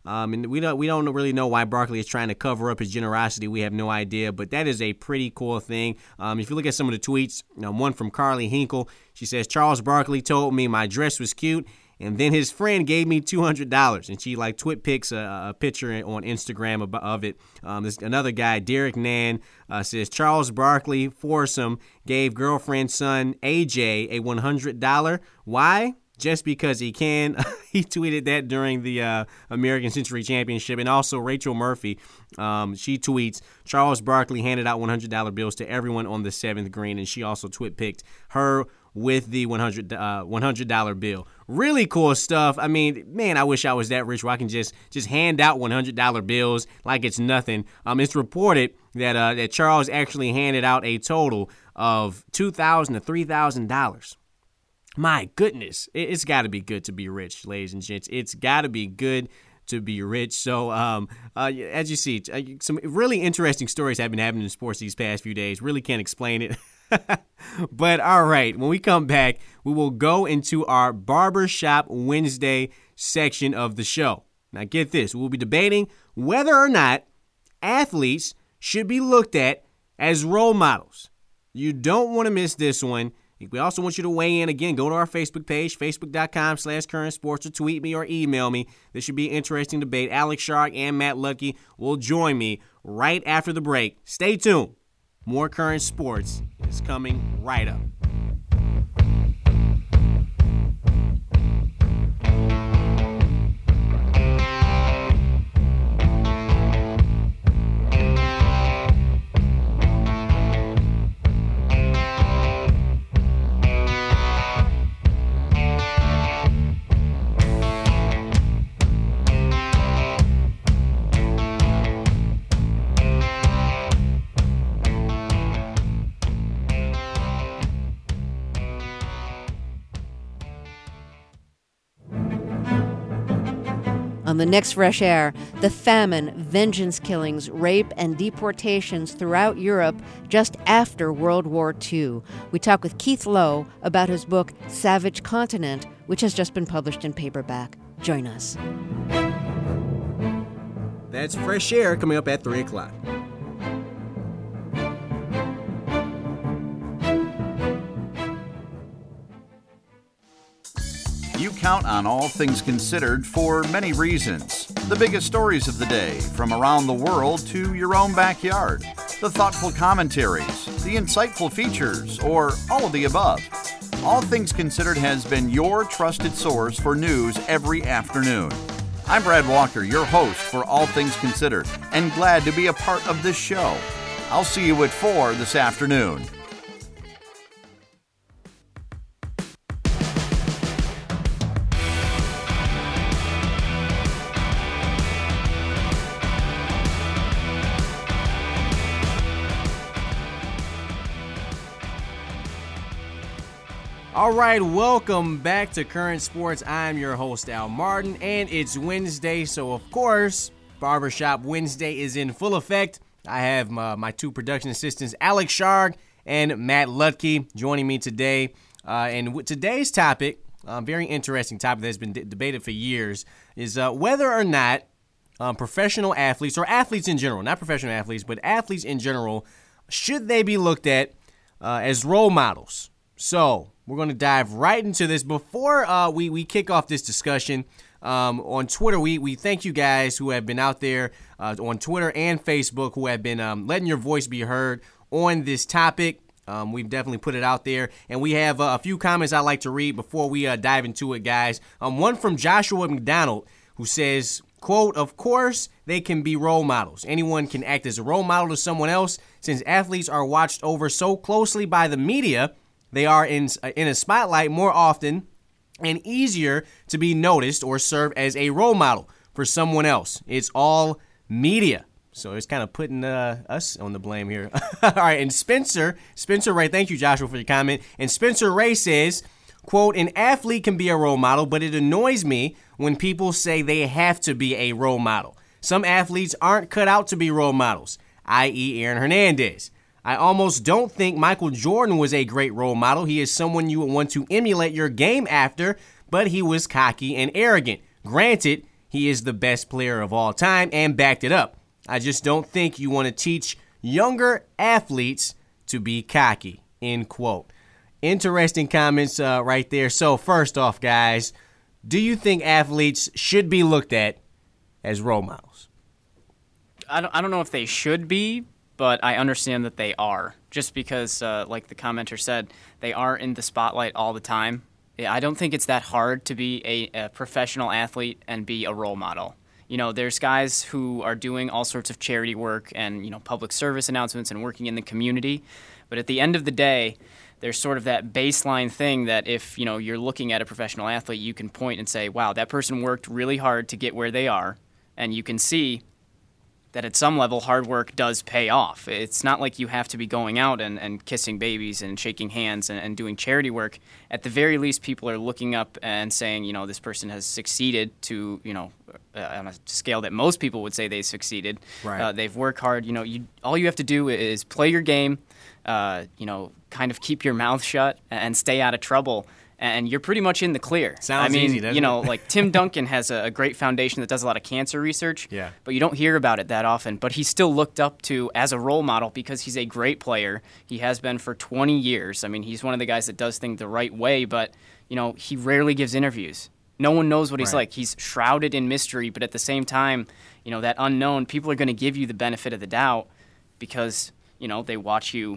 Um, and we don't we don't really know why Barkley is trying to cover up his generosity. We have no idea, but that is a pretty cool thing. Um, if you look at some of the tweets, you know, one from Carly Hinkle, she says, Charles Barkley told me my dress was cute, and then his friend gave me two hundred dollars. And she, like, twit pics a, a picture on Instagram of, of it. Um, this another guy, Derek Nan, uh, says, Charles Barkley foursome gave girlfriend's son, A J, a one hundred dollars. Why? Just because he can. He tweeted that during the uh, American Century Championship. And also Rachel Murphy, um, she tweets, Charles Barkley handed out one hundred dollar bills to everyone on the seventh green. And she also twit-picked her with the one hundred dollar bill. Really cool stuff. I mean, man, I wish I was that rich where I can just just hand out one hundred dollar bills like it's nothing. Um, it's reported that uh, that Charles actually handed out a total of two thousand dollars to three thousand dollars. My goodness, it's got to be good to be rich, ladies and gents. It's got to be good to be rich. So, um, uh, as you see, some really interesting stories have been happening in sports these past few days. Really can't explain it. But all right, when we come back, we will go into our Barbershop Wednesday section of the show. Now, get this. We'll be debating whether or not athletes should be looked at as role models. You don't want to miss this one. We also want you to weigh in. Again, go to our Facebook page, facebook.com slash current sports, or tweet me or email me. This should be an interesting debate. Alex Shark and Matt Lucky will join me right after the break. Stay tuned. More Current Sports is coming right up. On the next Fresh Air, the famine, vengeance killings, rape, and deportations throughout Europe just after World War Two. We talk with Keith Lowe about his book, Savage Continent, which has just been published in paperback. Join us. That's Fresh Air coming up at three o'clock. You count on All Things Considered for many reasons. The biggest stories of the day, from around the world to your own backyard. The thoughtful commentaries, the insightful features, or all of the above. All Things Considered has been your trusted source for news every afternoon. I'm Brad Walker, your host for All Things Considered, and glad to be a part of this show. I'll see you at four this afternoon. All right, welcome back to Current Sports. I'm your host, Al Martin, and it's Wednesday, so of course, Barbershop Wednesday is in full effect. I have my, my two production assistants, Alex Sharg and Matt Lutke, joining me today. Uh, and with today's topic, a uh, very interesting topic that's been d- debated for years, is uh, whether or not um, professional athletes, or athletes in general, not professional athletes, but athletes in general, should they be looked at uh, as role models? So, we're going to dive right into this. Before uh, we, we kick off this discussion, um, on Twitter, we, we thank you guys who have been out there uh, on Twitter and Facebook who have been um, letting your voice be heard on this topic. Um, we've definitely put it out there. And we have uh, a few comments I'd like to read before we uh, dive into it, guys. Um, one from Joshua McDonald, who says, quote, "Of course, they can be role models. Anyone can act as a role model to someone else. Since athletes are watched over so closely by the media, they are in, in a spotlight more often and easier to be noticed or serve as a role model for someone else. It's all media." So it's kind of putting uh, us on the blame here. All right, and Spencer, Spencer Ray, thank you, Joshua, for your comment. And Spencer Ray says, quote, "An athlete can be a role model, but it annoys me when people say they have to be a role model. Some athletes aren't cut out to be role models, that is. Aaron Hernandez. I almost don't think Michael Jordan was a great role model. He is someone you would want to emulate your game after, but he was cocky and arrogant. Granted, he is the best player of all time and backed it up. I just don't think you want to teach younger athletes to be cocky, end quote. Interesting comments uh, right there. So first off, guys, do you think athletes should be looked at as role models? I don't, I don't know if they should be, but I understand that they are. Just because, uh, like the commenter said, they are in the spotlight all the time. I don't think it's that hard to be a, a professional athlete and be a role model. You know, there's guys who are doing all sorts of charity work and, you know, public service announcements and working in the community. But at the end of the day, there's sort of that baseline thing that if, you know, you're looking at a professional athlete, you can point and say, wow, that person worked really hard to get where they are. And you can see that at some level, hard work does pay off. It's not like you have to be going out and, and kissing babies and shaking hands and, and doing charity work. At the very least, people are looking up and saying, you know, this person has succeeded to, you know, uh, on a scale that most people would say they succeeded. Right. Uh, they've worked hard. You know, you, all you have to do is play your game, uh, you know, kind of keep your mouth shut and stay out of trouble. And you're pretty much in the clear. Sounds I mean, easy, doesn't you know, it? like Tim Duncan has a, a great foundation that does a lot of cancer research. Yeah. But you don't hear about it that often. But he's still looked up to as a role model because he's a great player. He has been for twenty years. I mean, he's one of the guys that does things the right way. But, you know, he rarely gives interviews. No one knows what he's Right. like. He's shrouded in mystery. But at the same time, you know, that unknown, people are going to give you the benefit of the doubt because, you know, they watch you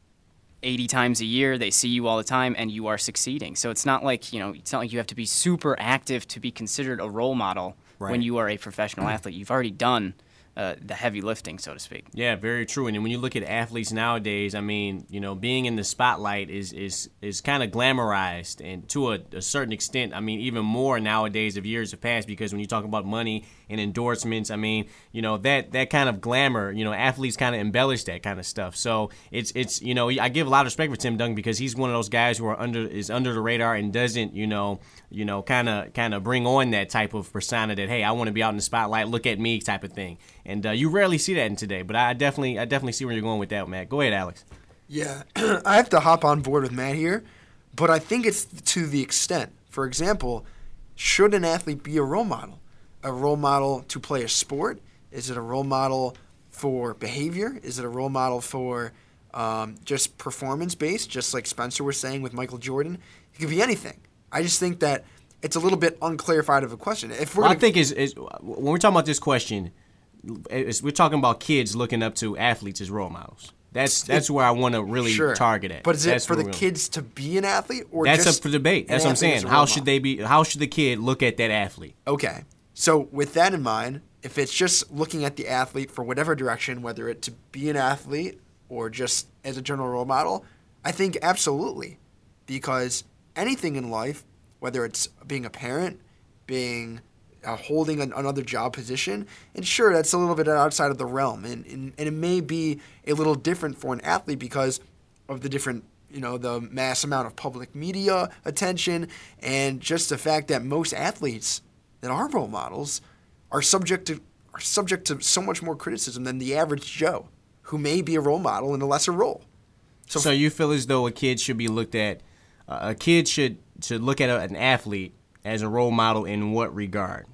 eighty times a year, they see you all the time, and you are succeeding. So it's not like, you know, it's not like you have to be super active to be considered a role model Right. when you are a professional athlete. You've already done uh, the heavy lifting, so to speak. Yeah, very true. And when you look at athletes nowadays, I mean, you know, being in the spotlight is is is kind of glamorized, and to a, a certain extent, I mean, even more nowadays of years have passed, because when you talk about money and endorsements, I mean, you know, that that kind of glamour, you know, athletes kind of embellish that kind of stuff. So it's it's you know, I give a lot of respect for Tim Duncan because he's one of those guys who are under is under the radar and doesn't, you know, you know, kind of kind of bring on that type of persona that, hey, I want to be out in the spotlight, look at me type of thing. And uh, you rarely see that in today, but I definitely, I definitely see where you're going with that, Matt. Go ahead, Alex. Yeah, I have to hop on board with Matt here, but I think it's to the extent. For example, should an athlete be a role model? A role model to play a sport? Is it a role model for behavior? Is it a role model for um, just performance-based, just like Spencer was saying with Michael Jordan? It could be anything. I just think that it's a little bit unclarified of a question. If we're Well, gonna, I think is is when we're talking about this question, it's, we're talking about kids looking up to athletes as role models. That's that's where I want to really sure. target at. But is That's it for where the we're kids to be an athlete, or That's just up for debate. That's an what I'm athlete saying. as a How role should model? they be? How should the kid look at that athlete? Okay. So with that in mind, if it's just looking at the athlete for whatever direction, whether it to be an athlete or just as a general role model, I think absolutely. Because anything in life, whether it's being a parent, being uh, holding an, another job position, and sure, that's a little bit outside of the realm. And, and, and it may be a little different for an athlete because of the different, you know, the mass amount of public media attention and just the fact that most athletes that are role models are subject to are subject to so much more criticism than the average Joe, who may be a role model in a lesser role. So, so you feel as though a kid should be looked at, uh, a kid should should look at a, an athlete as a role model in what regard?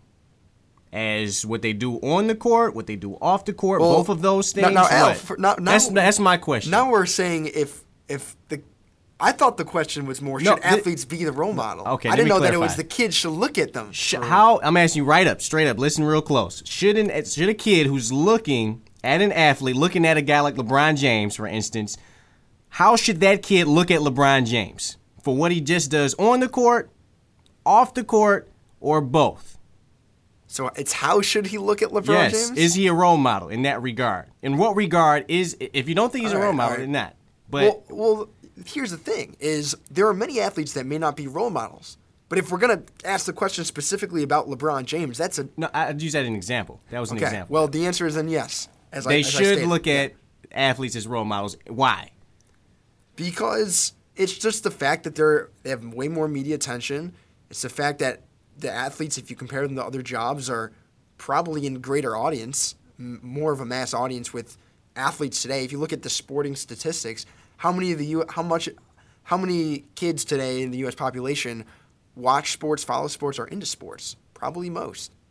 As what they do on the court, what they do off the court, Well, both of those things. Now, now, Al, What? for, now, now, that's that's my question. Now we're saying if if the, I thought the question was more, should No, th- athletes be the role model? Okay, I let didn't me know that it clarify. was the kids should look at them. Sh- for- How I'm asking you right up, straight up. Listen real close. Should an should a kid who's looking at an athlete, looking at a guy like LeBron James, for instance, how should that kid look at LeBron James for what he just does on the court, off the court, or both? So it's how should he look at LeBron yes. James? Is he a role model in that regard? In what regard is, if you don't think he's All a role right, model, all right. then not. But well, well, here's the thing: is there are many athletes that may not be role models. But if we're gonna ask the question specifically about LeBron James, that's a no. I'd use that as an example. That was an okay. example. Well, the answer is then yes. As they I, as I should stated. look at athletes as role models. Why? Because it's just the fact that they're they have way more media attention. It's the fact that the athletes, if you compare them to other jobs, are probably in greater audience, m- more of a mass audience with athletes today. If you look at the sporting statistics, how many of the U- how much how many kids today in the U S population watch sports, follow sports, are into sports? Probably most.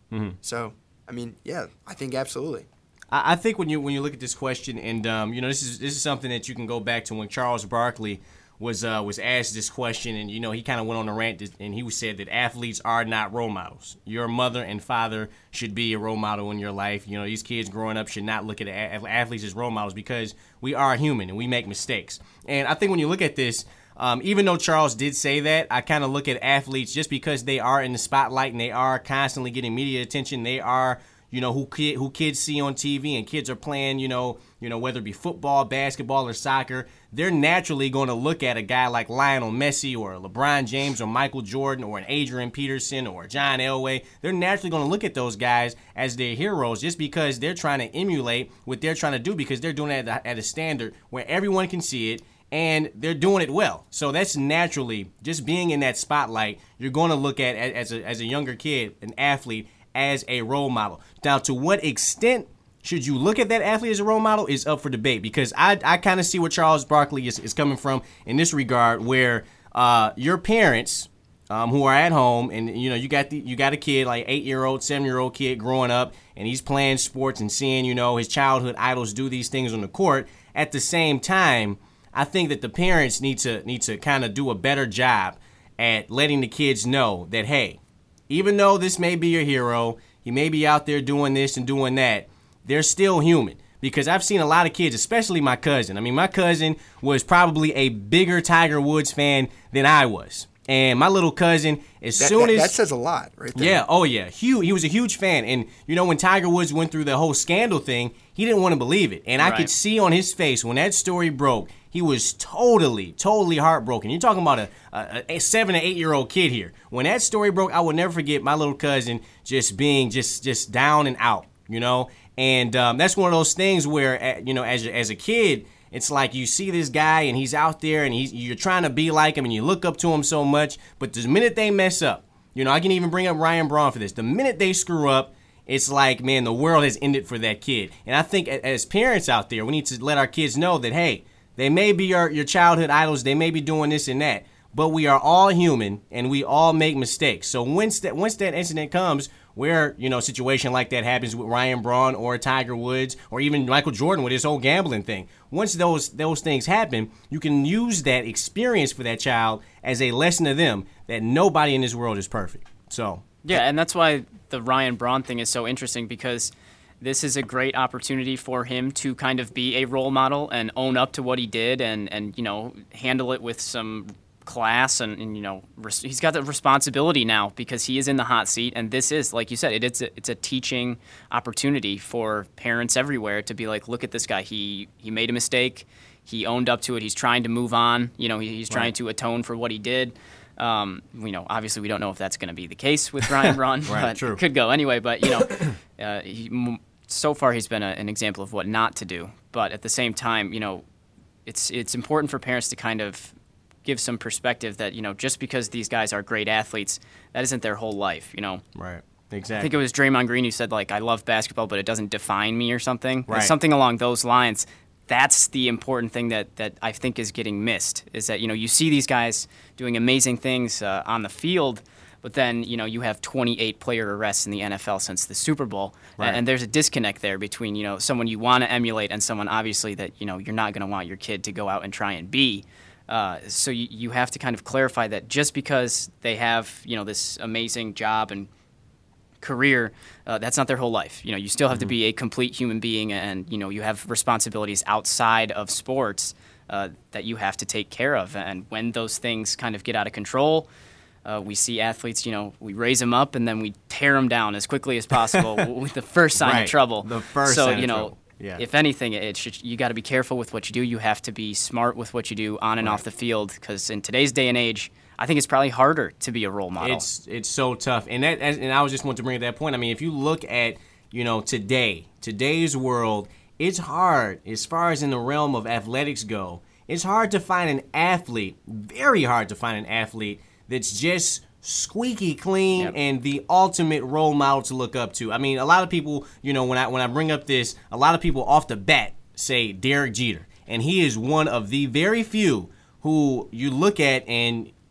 Mm-hmm. So, I mean, yeah, I think absolutely. I, I think when you when you look at this question, and um, you know, this is this is something that you can go back to when Charles Barkley was uh, was asked this question, and you know, he kind of went on a rant, and he said that athletes are not role models. Your mother and father should be a role model in your life. You know, these kids growing up should not look at athletes as role models because we are human and we make mistakes. And I think when you look at this, um, even though Charles did say that, I kind of look at athletes just because they are in the spotlight and they are constantly getting media attention. They are, you know, who kid, who kids see on T V, and kids are playing, you know, you know, whether it be football, basketball, or soccer, they're naturally going to look at a guy like Lionel Messi or LeBron James or Michael Jordan or an Adrian Peterson or John Elway. They're naturally going to look at those guys as their heroes just because they're trying to emulate what they're trying to do, because they're doing it at a, at a standard where everyone can see it and they're doing it well. So that's naturally, just being in that spotlight, you're going to look at, as a, as a younger kid, an athlete, as a role model. Now, to what extent should you look at that athlete as a role model is up for debate, because I, I kind of see where Charles Barkley is, is coming from in this regard, where uh, your parents um, who are at home, and you know, you got the, you got a kid, like eight-year-old, seven-year-old kid growing up, and he's playing sports and seeing, you know, his childhood idols do these things on the court. At the same time, I think that the parents need to need to kind of do a better job at letting the kids know that, hey, even though this may be your hero, he may be out there doing this and doing that, they're still human. Because I've seen a lot of kids, especially my cousin. I mean, my cousin was probably a bigger Tiger Woods fan than I was. And my little cousin, as that, soon that, as... That says a lot right there. Yeah, oh yeah. Huge, he was a huge fan. And, you know, when Tiger Woods went through the whole scandal thing, he didn't want to believe it. And I Right. could see on his face when that story broke, he was totally, totally heartbroken. You're talking about a, a, a seven or eight-year-old kid here. When that story broke, I will never forget my little cousin just being just, just down and out, you know? And um, that's one of those things where, you know, as a, as a kid, it's like you see this guy and he's out there and he's, you're trying to be like him and you look up to him so much. But the minute they mess up, you know, I can even bring up Ryan Braun for this. The minute they screw up, it's like, man, the world has ended for that kid. And I think as parents out there, we need to let our kids know that, hey, they may be your, your childhood idols. They may be doing this and that. But we are all human and we all make mistakes. So once that, once that incident comes, where, you know, a situation like that happens with Ryan Braun or Tiger Woods or even Michael Jordan with his whole gambling thing, once those those things happen, you can use that experience for that child as a lesson to them that nobody in this world is perfect. So yeah, and that's why the Ryan Braun thing is so interesting, because this is a great opportunity for him to kind of be a role model and own up to what he did and, and you know, handle it with some class and, and you know, res- he's got the responsibility now because he is in the hot seat, and this is, like you said, it, it's a, it's a teaching opportunity for parents everywhere to be like, look at this guy, he he made a mistake, he owned up to it, he's trying to move on, you know, he, he's trying Right. to atone for what he did. Um, you know, obviously we don't know if that's going to be the case with Ryan Braun, Right, but true. it could go anyway. But you know, uh, he, m- so far he's been a, an example of what not to do. But at the same time, you know, it's it's important for parents to kind of give some perspective that, you know, just because these guys are great athletes, that isn't their whole life, you know. Right. I Exactly. think it was Draymond Green who said, like, I love basketball, but it doesn't define me or something. Right. Something along those lines. That's the important thing that, that I think is getting missed, is that, you know, you see these guys doing amazing things uh, on the field, but then, you know, you have twenty-eight player arrests in the N F L since the Super Bowl. Right. And, and there's a disconnect there between, you know, someone you want to emulate and someone obviously that, you know, you're not going to want your kid to go out and try and be. Uh, so you, you have to kind of clarify that just because they have, you know, this amazing job and career, uh, that's not their whole life. You know, you still have to be a complete human being, and, you know, you have responsibilities outside of sports uh, that you have to take care of. And when those things kind of get out of control, uh, we see athletes, you know, we raise them up and then we tear them down as quickly as possible with the first sign Right. of trouble. The first so, sign of you know, trouble. Yeah. if anything, it should, you got to be careful with what you do. You have to be smart with what you do on and Right. off the field, because in today's day and age, I think it's probably harder to be a role model. It's it's so tough, and that and I was just want to bring up that point. I mean, if you look at, you know, today, today's world, it's hard as far as in the realm of athletics go. It's hard to find an athlete, very hard to find an athlete that's just squeaky clean Yep. and the ultimate role model to look up to. I mean, a lot of people, you know, when I when I bring up this, a lot of people off the bat say Derek Jeter, and he is one of the very few who you look at and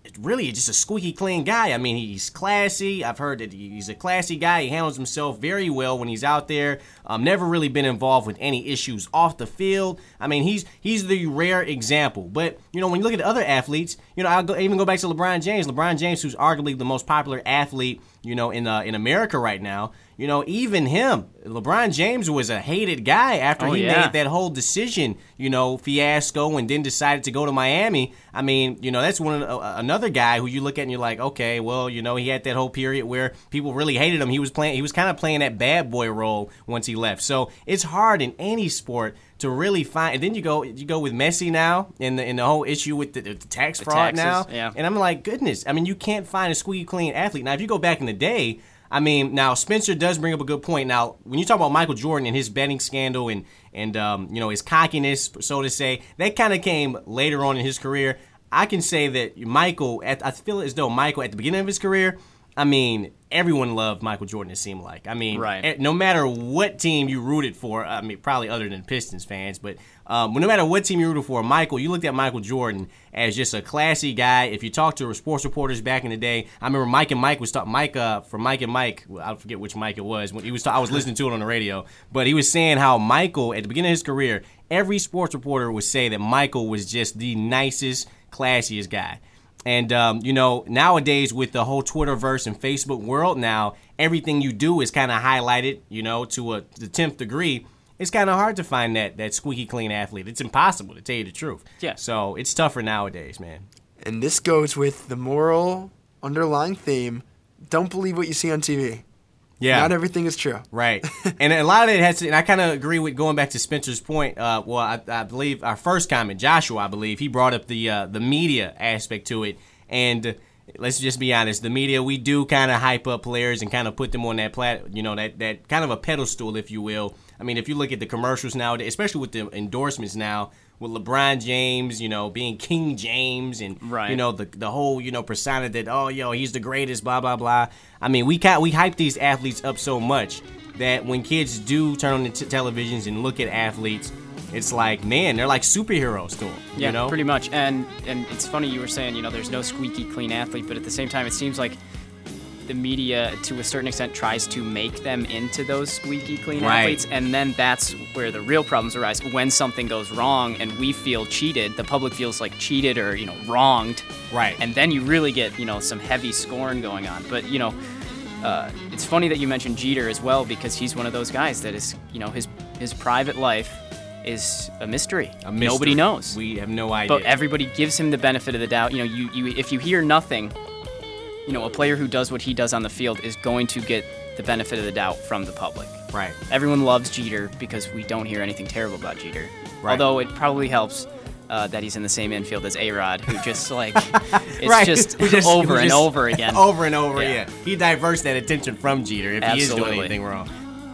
really just a squeaky clean guy. I mean, he's classy. I've heard that he's a classy guy. He handles himself very well when he's out there. Um, never really been involved with any issues off the field. I mean, he's he's the rare example. But, you know, when you look at other athletes, you know, I'll go, even go back to LeBron James. LeBron James, who's arguably the most popular athlete, you know, in uh, in America right now. You know, even him, LeBron James was a hated guy after oh, he yeah. made that whole decision, you know, fiasco, and then decided to go to Miami. I mean, you know, that's one uh, another guy who you look at and you're like, okay, well, you know, he had that whole period where people really hated him. He was playing, he was kind of playing that bad boy role once he left. So it's hard in any sport to really find. And then you go, you go with Messi now, and the, and the whole issue with the, the tax The fraud taxes, now. yeah. And I'm like, goodness, I mean, you can't find a squeaky clean athlete. Now, if you go back in the day. I mean, now Spencer does bring up a good point. Now, when you talk about Michael Jordan and his betting scandal and and um, you know, his cockiness, so to say, that kind of came later on in his career. I can say that Michael, at, I feel as though Michael at the beginning of his career, I mean, everyone loved Michael Jordan. It seemed like. I mean, right. no matter what team you rooted for, I mean, probably other than Pistons fans, but um, no matter what team you rooted for, Michael, you looked at Michael Jordan as just a classy guy. If you talk to sports reporters back in the day, I remember Mike and Mike was talking. Mike uh, from Mike and Mike, I forget which Mike it was. When he was, ta- I was listening to it on the radio, but he was saying how Michael at the beginning of his career, every sports reporter would say that Michael was just the nicest, classiest guy. And, um, you know, nowadays with the whole Twitterverse and Facebook world now, everything you do is kind of highlighted, you know, to a, the tenth degree. It's kind of hard to find that, that squeaky clean athlete. It's impossible, to tell you the truth. Yeah. So it's tougher nowadays, man. And this goes with the moral underlying theme. Don't believe what you see on T V. Yeah. Not everything is true. Right. And a lot of it has to, and I kind of agree with going back to Spencer's point. Uh, well, I, I believe our first comment, Joshua, I believe, he brought up the uh, the media aspect to it. And uh, let's just be honest, the media, we do kind of hype up players and kind of put them on that plat, you know, that, that kind of a pedestal, if you will. I mean, if you look at the commercials nowadays, especially with the endorsements now, with LeBron James, you know, being King James and, right. you know, the the whole, you know, persona that, oh, yo, he's the greatest, blah, blah, blah. I mean, we ca- we hype these athletes up so much that when kids do turn on the t- televisions and look at athletes, it's like, man, they're like superheroes to them, Yeah, you know? pretty much. And and it's funny you were saying, you know, there's no squeaky clean athlete, but at the same time, it seems like the media, to a certain extent, tries to make them into those squeaky clean Right. athletes, and then that's where the real problems arise. When something goes wrong and we feel cheated, the public feels like cheated or, you know, wronged. Right. And then you really get, you know, some heavy scorn going on. But, you know, uh, it's funny that you mentioned Jeter as well, because he's one of those guys that is, you know, his his private life is a mystery. A mystery. Nobody knows. We have no idea. But everybody gives him the benefit of the doubt. You know, you, you if you hear nothing, you know, a player who does what he does on the field is going to get the benefit of the doubt from the public. Right. Everyone loves Jeter because we don't hear anything terrible about Jeter. Right. Although it probably helps uh, that he's in the same infield as A-Rod, who just, like, it's right. just, Who just over who and just- over again. over and over, Yeah. yeah. He diverts that attention from Jeter if he is Absolutely. doing anything wrong.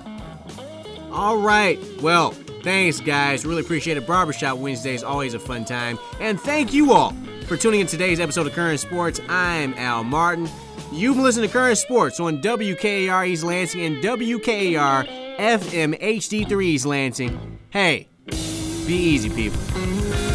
All right. Well, thanks, guys. Really appreciate it. Barbershop Wednesday is always a fun time. And thank you all for tuning in to today's episode of Current Sports. I'm Al Martin. You've been listening to Current Sports on W K A R East Lansing and W K A R F M H D three East Lansing. Hey, be easy, people.